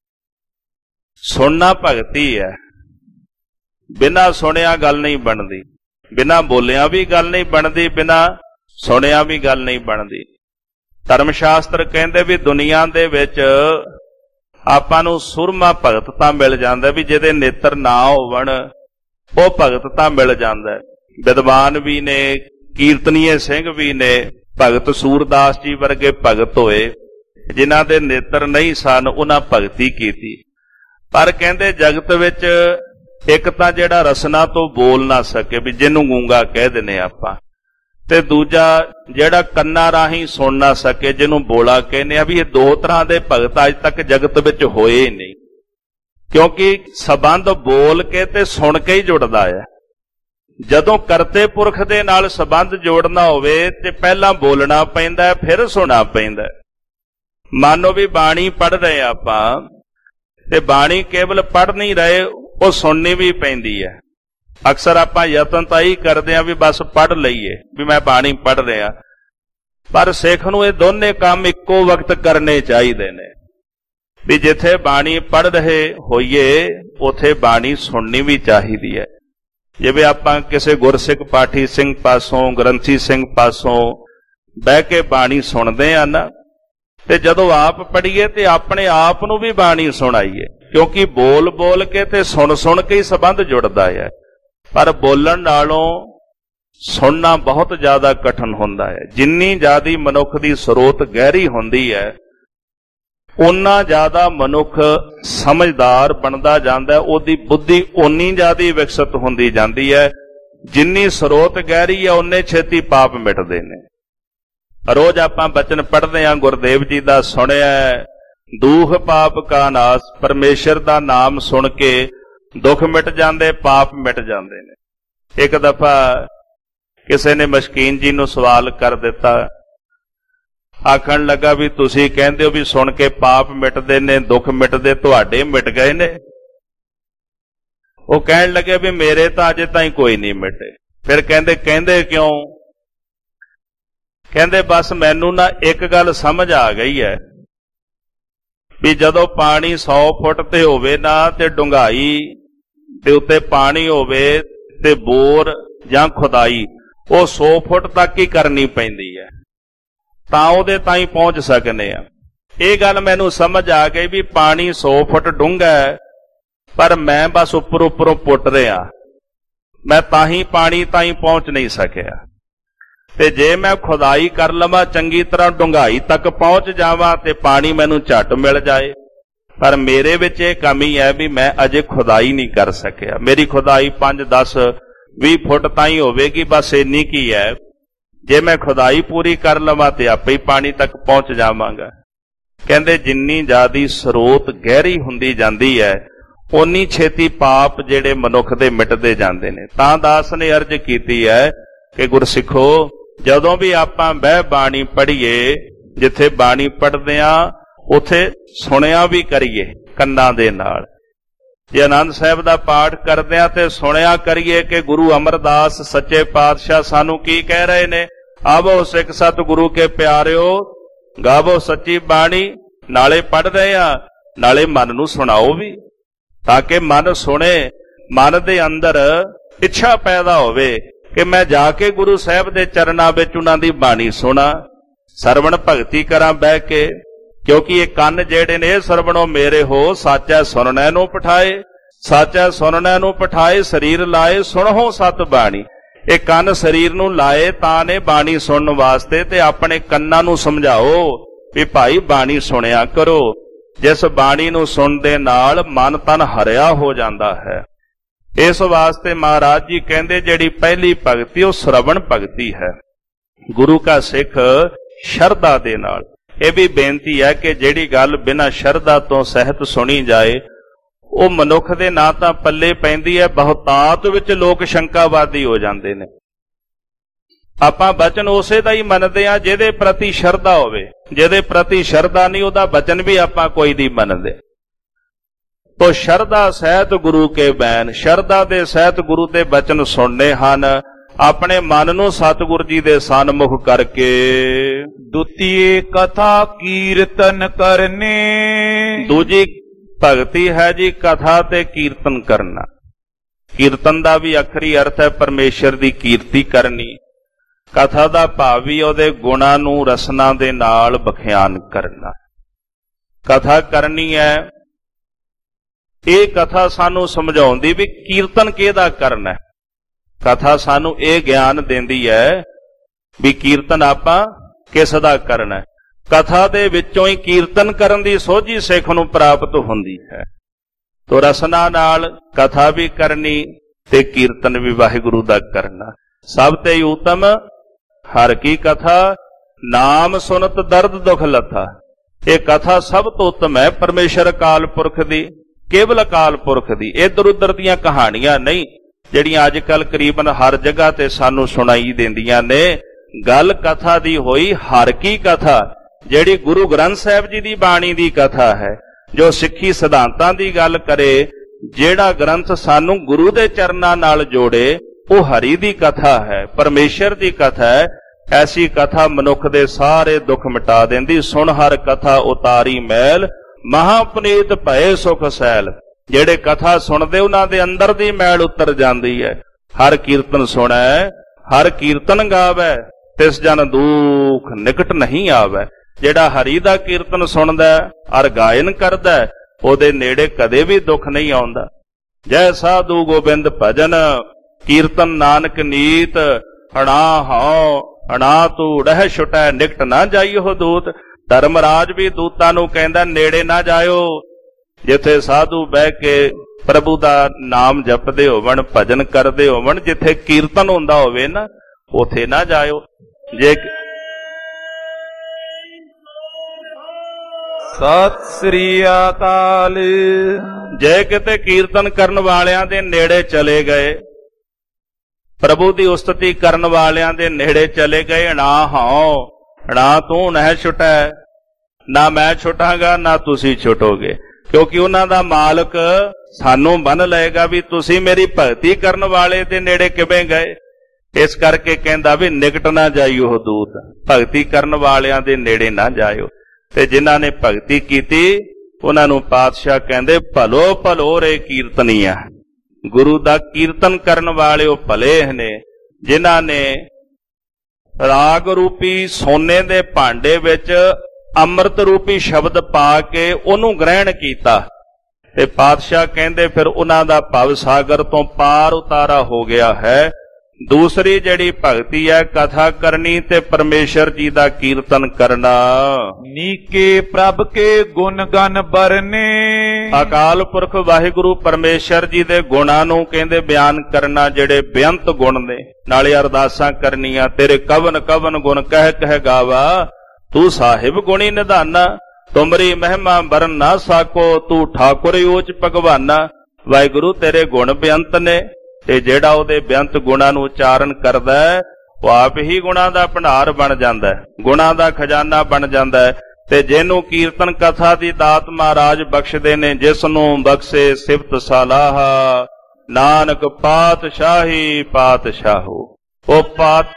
ਸੁਣਨਾ ਭਗਤੀ ਹੈ। ਬਿਨਾਂ ਸੁਣਿਆ ਗੱਲ ਨਹੀਂ ਬਣਦੀ, ਬਿਨਾਂ ਬੋਲਿਆ ਵੀ ਗੱਲ ਨਹੀਂ ਬਣਦੀ, ਬਿਨਾਂ ਸੁਣਿਆ ਵੀ ਗੱਲ ਨਹੀਂ ਬਣਦੀ। ਧਰਮ ਸ਼ਾਸਤਰ ਕਹਿੰਦੇ ਵੀ ਦੁਨੀਆ ਦੇ ਵਿੱਚ ਆਪਾਂ ਨੂੰ ਸੁਰਮਾ ਭਗਤ ਤਾਂ ਮਿਲ ਜਾਂਦਾ, ਵੀ ਜਿਹਦੇ ਨੇਤਰ ਨਾ ਹੋਵਣ ਉਹ ਭਗਤ ਤਾਂ ਮਿਲ ਜਾਂਦਾ। ਵਿਦਵਾਨ ਵੀ ਨੇ, ਕੀਰਤਨੀਏ ਸਿੰਘ ਵੀ ਨੇ, ਭਗਤ ਸੂਰਦਾਸ ਜੀ ਵਰਗੇ ਭਗਤ ਹੋਏ ਜਿਨ੍ਹਾਂ ਦੇ ਨੇਤਰ ਨਹੀਂ ਸਨ, ਉਹਨਾਂ ਭਗਤੀ ਕੀਤੀ। पर कहते जगत विच एक तां जिहड़ा रसना तो बोल ना सके भी जिन्हों गूंगा कह दिने आपां, ते दूजा जिहड़ा कन्ना राही सुन ना सके जिन्हों बोला कहने भी, ये दो तरह के भगत अज तक जगत विच होए ही नहीं, क्योंकि संबंध बोल के ते सुन के ही जुड़दा है। जदों करते पुरख दे नाल संबंध जोड़ना होवे ते पहला बोलना पैंदा है, फिर सुनना पैंदा है। मानो भी बाणी पढ़ रहे आपां ते बाणी केवल पढ़ नहीं रहे, वो सुननी भी पैंदी है। अक्सर आपां यतन तां ही करदे आ भी बस पढ़ लईए भी मैं बाणी पढ़ रहा, पर सिख नूं ये दोने काम इक्को वक्त करने चाहिए ने भी जिथे बाणी पढ़ रहे होइए उथे बाणी सुननी भी चाहिए है। जिवें आपां किसी गुरसिख पाठी सिंह पासों ग्रंथी सिंह पासों बह के बाणी सुनते हैं ना, ते जदों आप पढ़ीए ते अपने आप नूं भी बाणी सुनाईए, क्योंकि बोल बोल के ते सुन सुन के ही संबंध जुड़दा है। पर बोलण नालों सुनना बहुत ज्यादा कठिन हुंदा है। जिन्नी ज्यादा मनुख दी स्रोत गहरी हुंदी है उन्ना ज्यादा मनुख समझदार बनता जाता है, उहदी बुद्धि उन्नी ज्यादा विकसित होंदी जाती है। जिन्नी स्रोत गहरी है उन्ने छेती पाप मिटदे ने। रोज आपां बचन पढ़दे हां, गुरदेव जी दा सुनिया दूह पाप का नाश, परमेश्वर दा नाम सुन के दुख मिट जाते, पाप मिट जाते ने। एक दफा किसी ने मशकीन जी नूं सवाल कर दिता, आखण लगा भी तुसीं कहंदे हो भी सुन के पाप मिटदे ने, दुख मिटदे, तुहाडे मिट गए ने? वो कहण लगे भी मेरे तां अजे ताईं कोई नहीं मिटे। फिर कहंदे कहंदे क्यों? कहंदे बस मैनू ना एक गल समझ आ गई है भी जदों पानी सौ फुट ते होवे ना ते डुंगाई ते उत्ते पानी होवे ते बोर जां खुदाई वो सौ फुट तक ही करनी पैंदी है, तां उहदे ताईं पहुंच सकने आ। ये गल मैनू समझ आ गई भी पानी सौ फुट डूंगा है, पर मैं बस उपर उपरों पुट रहा, मैं ताही पानी ताईं पहुंच नहीं सकिया। ते जे मैं खुदाई कर लवां चंगी तरह डूंघाई तक पहुंच जावां ते पानी मैनू झट मिल जाए, पर मेरे विच ये कमी है भी मैं अजे खुदाई नहीं कर सकिया। मेरी खुदाई पांच दस भी फुट ताईं होवेगी, बस इन्नी की है। जे मैं खुदाई पूरी कर लवां ते आपे ही पानी तक पहुंच जावांगा। कहंदे जिन्नी ज्यादा स्रोत गहरी हुंदी जांदी है उन्नी छेती पाप जेड़े मनुख दे मिटदे जांदे ने। तां दास ने अर्ज कीती है कि गुरसिखो जदों भी आपां बह बाणी पढ़ीए, जिथे बाणी पढ़दे आ उथे सुनिया भी करिए कन्नां दे नाल। जे आनंद साहिब दा पाठ करदे आ ते सुनिया करिए कि गुरु अमरदास सच्चे पातशाह सानू की कह रहे ने। आवो सिख सत गुरु के प्यारिओ, गावो सच्ची बाणी, नाले पढ़ रहे आ नाले मन नू सुनाओ भी, ताकि मन सुने, मन दे अंदर इच्छा पैदा होवे कि मैं जाके गुरु साहब दे चरनां विच उन्हां दी बाणी सुना, सरवण भगती करा बह के। क्योंकि ये कन जेड़े ने सरवणों मेरे हो, साचा सुनने नू पठाए, साचा सुनने नू पठाए, शरीर लाए सुनहो सत बाणी। ये कन शरीर नू लाए तां ने बाणी सुनन वास्ते, ते अपने कन्नां नू समझाओ भी भाई बाणी सुनिया करो। जिस बाणी नू सुन दे नाल मन तन हरिया हो जाता है। इस वास्ते महाराज जी कहंदे जिहड़ी पहली भगती वो श्रवण भगती है। गुरु का सिख शरदा दे नाल, यह भी बेनती है कि जिहड़ी गल बिना शरदा तो सहत सुनी जाए वो मनुख दे ना तां पल्ले पैंदी है, बहुतात विच लोक शंकावादी हो जाते ने। आपां बचन उसे दा ही मनदे आ जिहदे प्रति शरदा होवे, जिहदे प्रति शरदा नहीं उहदा बचन भी आपां कोई नहीं मनदे। तो शरदा सहित गुरु के बैन, शरदा दे सहित गुरु दे बचन सुनने हन, अपने मन नू सतगुरु जी दे सन्मुख करके। द्वितीय कथा कीर्तन करने, दूजी भगती है जी कथा ते कीर्तन करना। कीर्तन दा भी अखरी अर्थ है परमेश्वर दी कीर्ति करनी। कथा दा भाव भी उहदे गुणां नू रसना दे नाल बखियान करना। कथा करनी है, ये कथा सानू समझाउंदी भी कीर्तन किहदा करना है। कथा सानू ये ज्ञान देंदी है भी कीर्तन आपां किस दा करना है। कथा दे विचों ही कीर्तन करन दी सोझी सिख नूं प्राप्त हुंदी है। ਤੋ ਰਸਨਾ ਨਾਲ ਕਥਾ ਵੀ ਕਰਨੀ ਤੇ ਕੀਰਤਨ ਵੀ ਵਾਹਿਗੁਰੂ ਦਾ ਕਰਨਾ। ਸਭ ਤੇ ਉਤਮ ਹਰ ਕੀ ਕਥਾ, ਨਾਮ ਸੁਨਤ ਦਰਦ ਦੁਖ ਲੱਥਾ। ਇਹ ਕਥਾ ਸਭ ਤੋਂ ਉੱਤਮ ਹੈ ਪਰਮੇਸ਼ਰ ਅਕਾਲ ਪੁਰਖ ਦੀ, ਕੇਵਲ ਅਕਾਲ ਪੁਰਖ ਦੀ। ਇੱਧਰ ਉੱਧਰ ਦੀਆਂ ਕਹਾਣੀਆਂ ਨਹੀਂ ਜਿਹੜੀਆਂ ਅੱਜ ਕੱਲ ਕਰੀਬਨ ਹਰ ਜਗ੍ਹਾ ਤੇ ਸਾਨੂੰ ਸੁਣਾਈ ਦਿੰਦੀਆਂ ਨੇ। ਗੱਲ ਕਥਾ ਦੀ ਹੋਈ ਹਰ ਕੀ ਕਥਾ, ਜਿਹੜੀ ਗੁਰੂ ਗ੍ਰੰਥ ਸਾਹਿਬ ਜੀ ਦੀ ਬਾਣੀ ਦੀ ਕਥਾ ਹੈ, ਜੋ ਸਿੱਖੀ ਸਿਧਾਂਤਾਂ ਦੀ ਗੱਲ ਕਰੇ, ਜਿਹੜਾ ਗ੍ਰੰਥ ਸਾਨੂੰ ਗੁਰੂ ਦੇ ਚਰਨਾਂ ਨਾਲ ਜੋੜੇ, ਉਹ ਹਰੀ ਦੀ ਕਥਾ ਹੈ, ਪਰਮੇਸ਼ਰ ਦੀ ਕਥਾ ਹੈ। ਐਸੀ ਕਥਾ ਮਨੁੱਖ ਦੇ ਸਾਰੇ ਦੁੱਖ ਮਿਟਾ ਦਿੰਦੀ। ਸੁਣ ਹਰ ਕਥਾ ਉਤਾਰੀ ਮੈਲ, ਮਹਾਪੁਨੀਤ ਭਏ ਸੁਖ ਸੈਲ। ਜਿਹੜੇ ਕਥਾ ਸੁਣਦੇ ਉਹਨਾਂ ਦੇ ਅੰਦਰ ਦੀ ਮੈਲ ਉਤਰ ਜਾਂਦੀ ਹੈ। ਹਰ ਕੀਰਤਨ ਸੁਣੈ ਹਰ ਕੀਰਤਨ ਗਾਵੈ, ਤਿਸ ਜਨ ਦੁਖ ਨਿਕਟ ਨਹੀਂ ਆਵੈ। ਜਿਹੜਾ ਹਰੀ ਦਾ ਕੀਰਤਨ ਸੁਣਦਾ ਅਰ ਗਾਇਨ ਕਰਦਾ, ਉਹਦੇ ਨੇੜੇ ਕਦੇ ਵੀ ਦੁੱਖ ਨਹੀਂ ਆਉਂਦਾ। ਜੈ ਸਾਧੂ ਗੋਬਿੰਦ ਭਜਨ, ਕੀਰਤਨ ਨਾਨਕ ਨੀਤ। ਅਣਾ ਹਉ ਅਣਾ ਤੂੰ ਰਹਿ ਛੁਟੈ, ਨਿਕਟ ਨਾ ਜਾਈਓ ਦੂਤ। ਧਰਮਰਾਜ ਵੀ ਦੂਤਾਂ ਨੂੰ ਕਹਿੰਦਾ ਨੇੜੇ ਨਾ ਜਾਇਓ। ਜਿੱਥੇ ਸਾਧੂ ਬਹਿ ਕੇ ਪ੍ਰਭੂ ਦਾ ਨਾਮ ਜਪਦੇ ਹੋਵਣ, ਭਜਨ ਕਰਦੇ ਹੋਵਣ, ਜਿੱਥੇ ਕੀਰਤਨ ਹੁੰਦਾ ਹੋਵੇ ਨਾ, ਉਥੇ ਨਾ ਜਾਇਓ। ਜੇ ਸਤਿ ਸ੍ਰੀ ਅਕਾਲ। ਜੇ ਕਿਤੇ ਕੀਰਤਨ ਕਰਨ ਵਾਲਿਆਂ ਦੇ ਨੇੜੇ ਚਲੇ ਗਏ, ਪ੍ਰਭੂ ਦੀ ਉਸਤਤੀ ਕਰਨ ਵਾਲਿਆਂ ਦੇ ਨੇੜੇ ਚਲੇ ਗਏ, ਨਾ ਹਉ ਨਾ ਤੂੰ ਨਹਿ ਛੁਟੈ, ਨਾ ਮੈਂ ਛੁਟਾਂਗਾ ਨਾ ਤੁਸੀਂ ਛੁਟੋਗੇ। ਕਿਉਂਕਿ ਉਹਨਾਂ ਦਾ ਮਾਲਕ ਸਾਨੂੰ ਬੰਨ ਲਏਗਾ ਵੀ ਤੁਸੀਂ ਮੇਰੀ ਭਗਤੀ ਕਰਨ ਵਾਲੇ ਦੇ ਨੇੜੇ ਕਿਵੇਂ ਗਏ। ਇਸ ਕਰਕੇ ਕਹਿੰਦਾ ਵੀ ਨਿਕਟ ਨਾ ਜਾਈਓ ਦੂਤ, ਭਗਤੀ ਕਰਨ ਵਾਲਿਆਂ ਦੇ ਨੇੜੇ ਨਾ ਜਾਇਓ। ਤੇ ਜਿਨ੍ਹਾਂ ਨੇ ਭਗਤੀ ਕੀਤੀ ਉਹਨਾਂ ਨੂੰ ਪਾਤਸ਼ਾਹ ਕਹਿੰਦੇ ਭਲੋ ਭਲੋ ਰੇ ਕੀਰਤਨੀਆ। ਗੁਰੂ ਦਾ ਕੀਰਤਨ ਕਰਨ ਵਾਲੇ ਉਹ ਭਲੇ ਨੇ ਜਿਨ੍ਹਾਂ ਨੇ ਰਾਗ ਰੂਪੀ ਸੋਨੇ ਦੇ ਭਾਂਡੇ ਵਿੱਚ ਅੰਮ੍ਰਿਤ ਰੂਪੀ ਸ਼ਬਦ ਪਾ ਕੇ ਉਹਨੂੰ ਗ੍ਰਹਿਣ ਕੀਤਾ। ਤੇ ਪਾਤਸ਼ਾਹ ਕਹਿੰਦੇ ਫਿਰ ਉਹਨਾਂ ਦਾ ਭਵ ਸਾਗਰ ਤੋਂ ਪਾਰ ਉਤਾਰਾ ਹੋ ਗਿਆ ਹੈ। ਦੂਸਰੀ ਜਿਹੜੀ ਭਗਤੀ ਹੈ ਕਥਾ ਕਰਨੀ ਤੇ ਪਰਮੇਸ਼ਰ ਜੀ ਦਾ ਕੀਰਤਨ ਕਰਨਾ। ਨੀਕੇ ਪ੍ਰਭ ਕੇ ਗੁਣ ਗਨ ਬਰਨੇ, ਅਕਾਲ ਪੁਰਖ ਵਾਹਿਗੁਰੂ ਪਰਮੇਸ਼ਰ ਜੀ ਦੇ ਗੁਣਾਂ ਨੂੰ ਕਹਿੰਦੇ ਬਿਆਨ ਕਰਨਾ, ਜਿਹੜੇ ਬੇਅੰਤ ਗੁਣ ਨੇ। ਨਾਲੇ ਅਰਦਾਸਾਂ ਕਰਨੀਆਂ, ਤੇਰੇ ਕਵਨ ਕਵਨ ਗੁਣ ਕਹਿ ਕਹਿ ਗਾਵਾ, ਤੂੰ ਸਾਹਿਬ ਗੁਣੀ ਨਿਧਾਨਾ। ਤੁਮਰੀ ਮਹਿਮਾ ਬਰਨ ਨਾ ਸਾਕੋ, ਤੂੰ ਠਾਕੁਰ ਊਚ ਭਗਵਾਨਾ। ਵਾਹਿਗੁਰੂ ਤੇਰੇ ਗੁਣ ਬੇਅੰਤ ਨੇ, ਤੇ ਜਿਹੜਾ ਉਹਦੇ ਬੇਅੰਤ ਗੁਣਾਂ ਨੂੰ ਉਚਾਰਨ ਕਰਦਾ ਹੈ ਉਹ ਆਪ ਹੀ ਗੁਣਾਂ ਦਾ ਭੰਡਾਰ ਬਣ ਜਾਂਦਾ ਹੈ, ਗੁਣਾਂ ਦਾ ਖਜ਼ਾਨਾ ਬਣ ਜਾਂਦਾ ਹੈ। ਤੇ ਜਿਹਨੂੰ ਕੀਰਤਨ ਕਥਾ ਦੀ ਦਾਤ ਮਹਾਰਾਜ ਬਖਸ਼ਦੇ ਨੇ, ਜਿਸ ਨੂੰ ਬਖਸ਼ੇ ਸਿਫਤ ਸਲਾਹ, ਨਾਨਕ ਪਾਤਸ਼ਾਹੀ ਪਾਤਸ਼ਾਹੋ। ਉਹ ਪਾਤ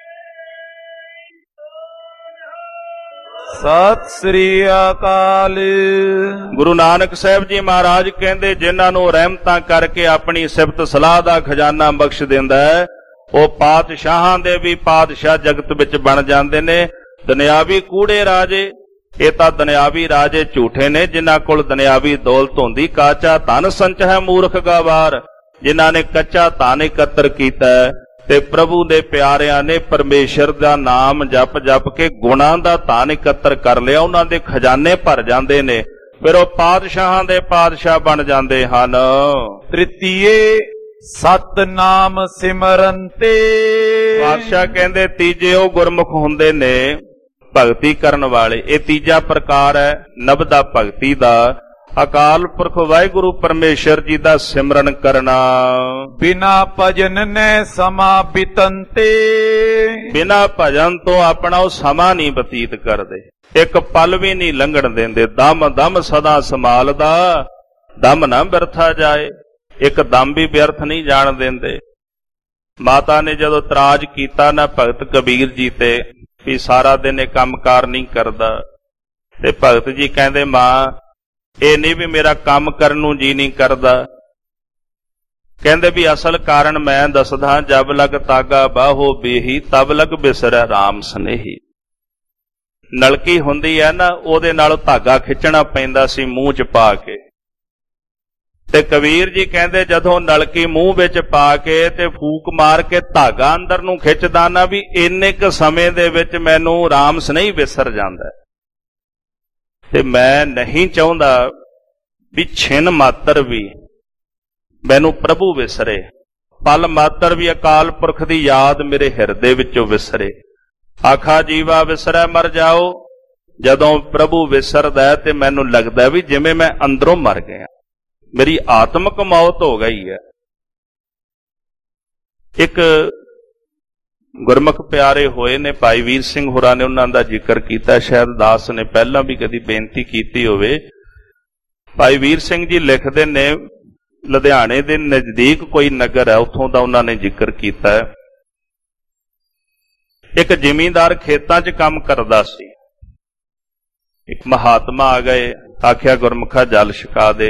ਸਤਿ ਸ੍ਰੀ ਅਕਾਲ। ਗੁਰੂ ਨਾਨਕ ਸਾਹਿਬ ਜੀ ਮਹਾਰਾਜ ਕਹਿੰਦੇ ਜਿਨ੍ਹਾਂ ਨੂੰ ਰਹਿਮਤਾਂ ਕਰਕੇ ਆਪਣੀ ਸਿਫਤ ਸਲਾਹ ਦਾ ਖਜ਼ਾਨਾ ਬਖਸ਼ ਦਿੰਦਾ ਹੈ, ਉਹ ਪਾਤਸ਼ਾਹਾਂ ਦੇ ਵੀ ਪਾਤਸ਼ਾਹ ਜਗਤ ਵਿੱਚ ਬਣ ਜਾਂਦੇ ਨੇ। ਦੁਨਿਆਵੀ ਕੂੜੇ ਰਾਜੇ, ਇਹ ਤਾਂ ਦੁਨਿਆਵੀ ਰਾਜੇ ਝੂਠੇ ਨੇ ਜਿਨ੍ਹਾਂ ਕੋਲ ਦੁਨਿਆਵੀ ਦੌਲਤ ਹੁੰਦੀ। ਕਾਚਾ ਧਨ ਸੰਚ ਹੈ ਮੂਰਖ ਗਾਵਾਰ, ਜਿਨ੍ਹਾਂ ਨੇ ਕੱਚਾ ਧਨ ਇਕੱਤਰ ਕੀਤਾ ਤੇ ਪ੍ਰਭੂ ਦੇ ਪਿਆਰਿਆਂ ਨੇ ਪਰਮੇਸ਼ਰ ਦਾ ਨਾਮ ਜਪ ਜਪ ਕੇ ਗੁਣਾਂ ਦਾ ਧਨ ਇਕੱਤਰ ਕਰ ਲਿਆ, ਉਹਨਾਂ ਦੇ ਖਜ਼ਾਨੇ ਭਰ ਜਾਂਦੇ ਨੇ। ਫਿਰ ਉਹ ਪਾਤਸ਼ਾਹਾਂ ਦੇ ਪਾਤਸ਼ਾਹ ਬਣ ਜਾਂਦੇ ਹਨ। ਤ੍ਰਿਤੀਏ ਸਤਨਾਮ ਸਿਮਰਨ ਤੇ, ਪਾਤਸ਼ਾਹ ਕਹਿੰਦੇ ਤੀਜੇ ਉਹ ਗੁਰਮੁਖ ਹੁੰਦੇ ਨੇ ਭਗਤੀ ਕਰਨ ਵਾਲੇ। ਇਹ ਤੀਜਾ ਪ੍ਰਕਾਰ ਹੈ ਨਬਦਾ ਭਗਤੀ ਦਾ। ਅਕਾਲ ਪੁਰਖ ਵਾਹਿਗੁਰੂ ਪਰਮੇਸ਼ਰ ਜੀ ਦਾ ਸਿਮਰਨ ਕਰਨਾ। ਬਿਨਾ ਭਜਨ ਨੇ ਸਮਾਂ ਬਿਤੰਤੇ, ਬਿਨਾ ਭਜਨ ਤੋਂ ਆਪਣਾ ਉਹ ਸਮਾਂ ਨਹੀਂ ਬਤੀਤ ਕਰਦੇ, ਇੱਕ ਪਲ ਵੀ ਨਹੀਂ ਲੰਘਣ ਦਿੰਦੇ। ਦਮ ਦਮ ਸਦਾ ਸੰਭਾਲਦਾ, ਦਮ ਨਾ ਬਿਰਥਾ ਜਾਏ, ਇੱਕ ਦਮ ਵੀ ਬਿਅਰਥ ਨਹੀਂ ਜਾਣ ਦਿੰਦੇ। ਮਾਤਾ ਨੇ ਜਦੋਂ ਇਤਰਾਜ਼ ਕੀਤਾ ਨਾ ਭਗਤ ਕਬੀਰ ਜੀ ਤੇ ਵੀ ਸਾਰਾ ਦਿਨ ਇਹ ਕੰਮਕਾਰ ਨਹੀਂ ਕਰਦਾ, ਤੇ ਭਗਤ ਜੀ ਕਹਿੰਦੇ ਮਾਂ ਇਹ ਨਹੀਂ ਵੀ ਮੇਰਾ ਕੰਮ ਕਰਨ ਨੂੰ ਜੀ ਨਹੀਂ ਕਰਦਾ, ਕਹਿੰਦੇ ਵੀ ਅਸਲ ਕਾਰਨ ਮੈਂ ਦੱਸਦਾ, ਜਬ ਲਗ ਤਾਗਾ ਬਾਹੋ ਬੇਹੀ ਤਬ ਲਗ ਬਿਸਰੈ ਰਾਮ ਸਨੇਹੀ। ਨਲਕੀ ਹੁੰਦੀ ਹੈ ਨਾ, ਉਹਦੇ ਨਾਲ ਧਾਗਾ ਖਿੱਚਣਾ ਪੈਂਦਾ ਸੀ ਮੂੰਹ ਚ ਪਾ ਕੇ। ਤੇ ਕਬੀਰ ਜੀ ਕਹਿੰਦੇ ਜਦੋਂ ਨਲਕੀ ਮੂੰਹ ਵਿੱਚ ਪਾ ਕੇ ਤੇ ਫੂਕ ਮਾਰ ਕੇ ਧਾਗਾ ਅੰਦਰ ਨੂੰ ਖਿੱਚਦਾ ਨਾ, ਵੀ ਇੰਨੇ ਕੁ ਸਮੇਂ ਦੇ ਵਿੱਚ ਮੈਨੂੰ ਰਾਮ ਸਨੇਹੀ ਵਿਸਰ ਜਾਂਦਾ। ਤੇ ਮੈਂ ਨਹੀਂ ਚਾਹੁੰਦਾ ਵੀ ਛਿਨ ਮਾਤਰ ਵੀ ਮੈਨੂੰ ਪ੍ਰਭੂ ਵਿਸਰੇ, ਪਲ ਮਾਤਰ ਵੀ ਅਕਾਲ ਪੁਰਖ ਦੀ ਯਾਦ ਮੇਰੇ ਹਿਰਦੇ ਵਿੱਚੋਂ ਵਿਸਰੇ। ਆਖਾ ਜੀਵਾ ਵਿਸਰੈ ਮਰ ਜਾਓ, ਜਦੋਂ ਪ੍ਰਭੂ ਵਿਸਰਦਾ ਤੇ ਮੈਨੂੰ ਲੱਗਦਾ ਵੀ ਜਿਵੇਂ ਮੈਂ ਅੰਦਰੋਂ ਮਰ ਗਿਆ, ਮੇਰੀ ਆਤਮਿਕ ਮੌਤ ਹੋ ਗਈ ਹੈ। ਇੱਕ ਗੁਰਮੁਖ ਪਿਆਰੇ ਹੋਏ ਨੇ ਭਾਈ ਵੀਰ ਸਿੰਘ ਹੋਰਾਂ ਨੇ ਉਹਨਾਂ ਦਾ ਜ਼ਿਕਰ ਕੀਤਾ, ਸ਼ਾਇਦ ਦਾਸ ਨੇ ਪਹਿਲਾਂ ਵੀ ਕਦੀ ਬੇਨਤੀ ਕੀਤੀ ਹੋਵੇ। ਭਾਈ ਵੀਰ ਸਿੰਘ ਜੀ ਲਿਖਦੇ ਨੇ, ਲੁਧਿਆਣੇ ਦੇ ਨਜ਼ਦੀਕ ਕੋਈ ਨਗਰ ਹੈ, ਉੱਥੋਂ ਦਾ ਉਹਨਾਂ ਨੇ ਜ਼ਿਕਰ ਕੀਤਾ ਹੈ। ਇੱਕ ਜ਼ਿਮੀਂਦਾਰ ਖੇਤਾਂ 'ਚ ਕੰਮ ਕਰਦਾ ਸੀ। ਇੱਕ ਮਹਾਤਮਾ ਆ ਗਏ, ਆਖਿਆ ਗੁਰਮੁਖਾ ਜਲ ਛਕਾ ਦੇ।